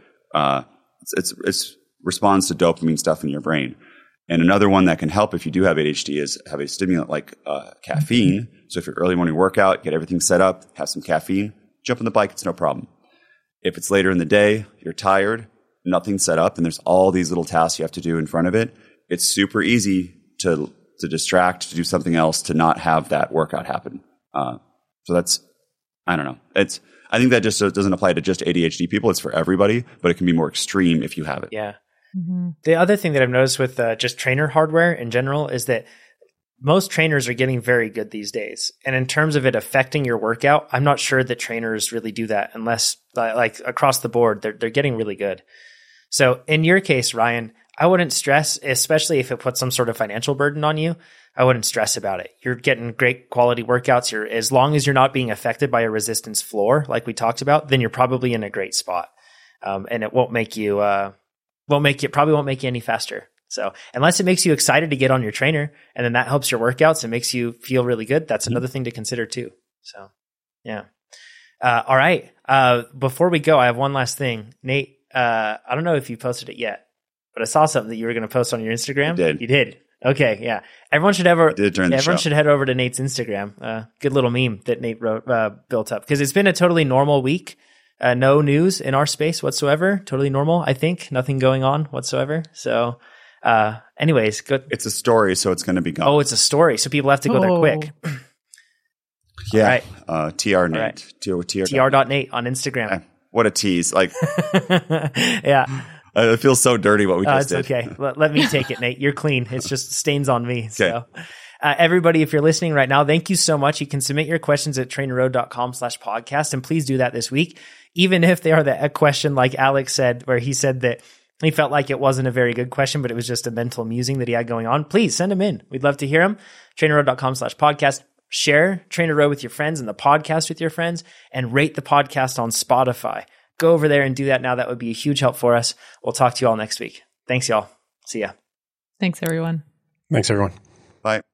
It's responds to dopamine stuff in your brain. And another one that can help if you do have ADHD is have a stimulant like caffeine. So if you're early morning workout, get everything set up, have some caffeine, jump on the bike, it's no problem. If it's later in the day, you're tired, nothing's set up, and there's all these little tasks you have to do in front of it, it's super easy to distract, to do something else, to not have that workout happen. So that's, I don't know. I think that just doesn't apply to just ADHD people. It's for everybody, but it can be more extreme if you have it. Yeah. Mm-hmm. The other thing that I've noticed with just trainer hardware in general is that most trainers are getting very good these days. And in terms of it affecting your workout, I'm not sure that trainers really do that unless like across the board, they're getting really good. So in your case, Ryan, I wouldn't stress, especially if it puts some sort of financial burden on you. I wouldn't stress about it. You're getting great quality workouts. As long as you're not being affected by a resistance floor, like we talked about, then you're probably in a great spot. And it won't make you, probably won't make you any faster. So unless it makes you excited to get on your trainer and then that helps your workouts and makes you feel really good, that's another thing to consider too. So yeah. All right. Before we go, I have one last thing. Nate, I don't know if you posted it yet, but I saw something that you were going to post on your Instagram. I did. You did. Okay. Yeah. Everyone should should head over to Nate's Instagram. Good little meme that Nate built up because it's been a totally normal week. No news in our space whatsoever. Totally normal. I think nothing going on whatsoever. So, anyways, good. It's a story, so it's going to be gone. Oh, it's a story. So people have to go there quick. Yeah. Right. TR Nate. Right. TR.Nate on Instagram. What a tease. Like, yeah. It feels so dirty what we just did. It's okay. Let me take it, Nate. You're clean. It's just stains on me. Okay. So, everybody, if you're listening right now, thank you so much. You can submit your questions at trainerroad.com/podcast. And please do that this week. Even if they are a question like Alex said, where he said that he felt like it wasn't a very good question, but it was just a mental musing that he had going on. Please send them in. We'd love to hear them. trainerroad.com/podcast. Share Trainer Road with your friends and the podcast with your friends and rate the podcast on Spotify. Go over there and do that now. That would be a huge help for us. We'll talk to you all next week. Thanks, y'all. See ya. Thanks, everyone. Thanks, everyone. Bye.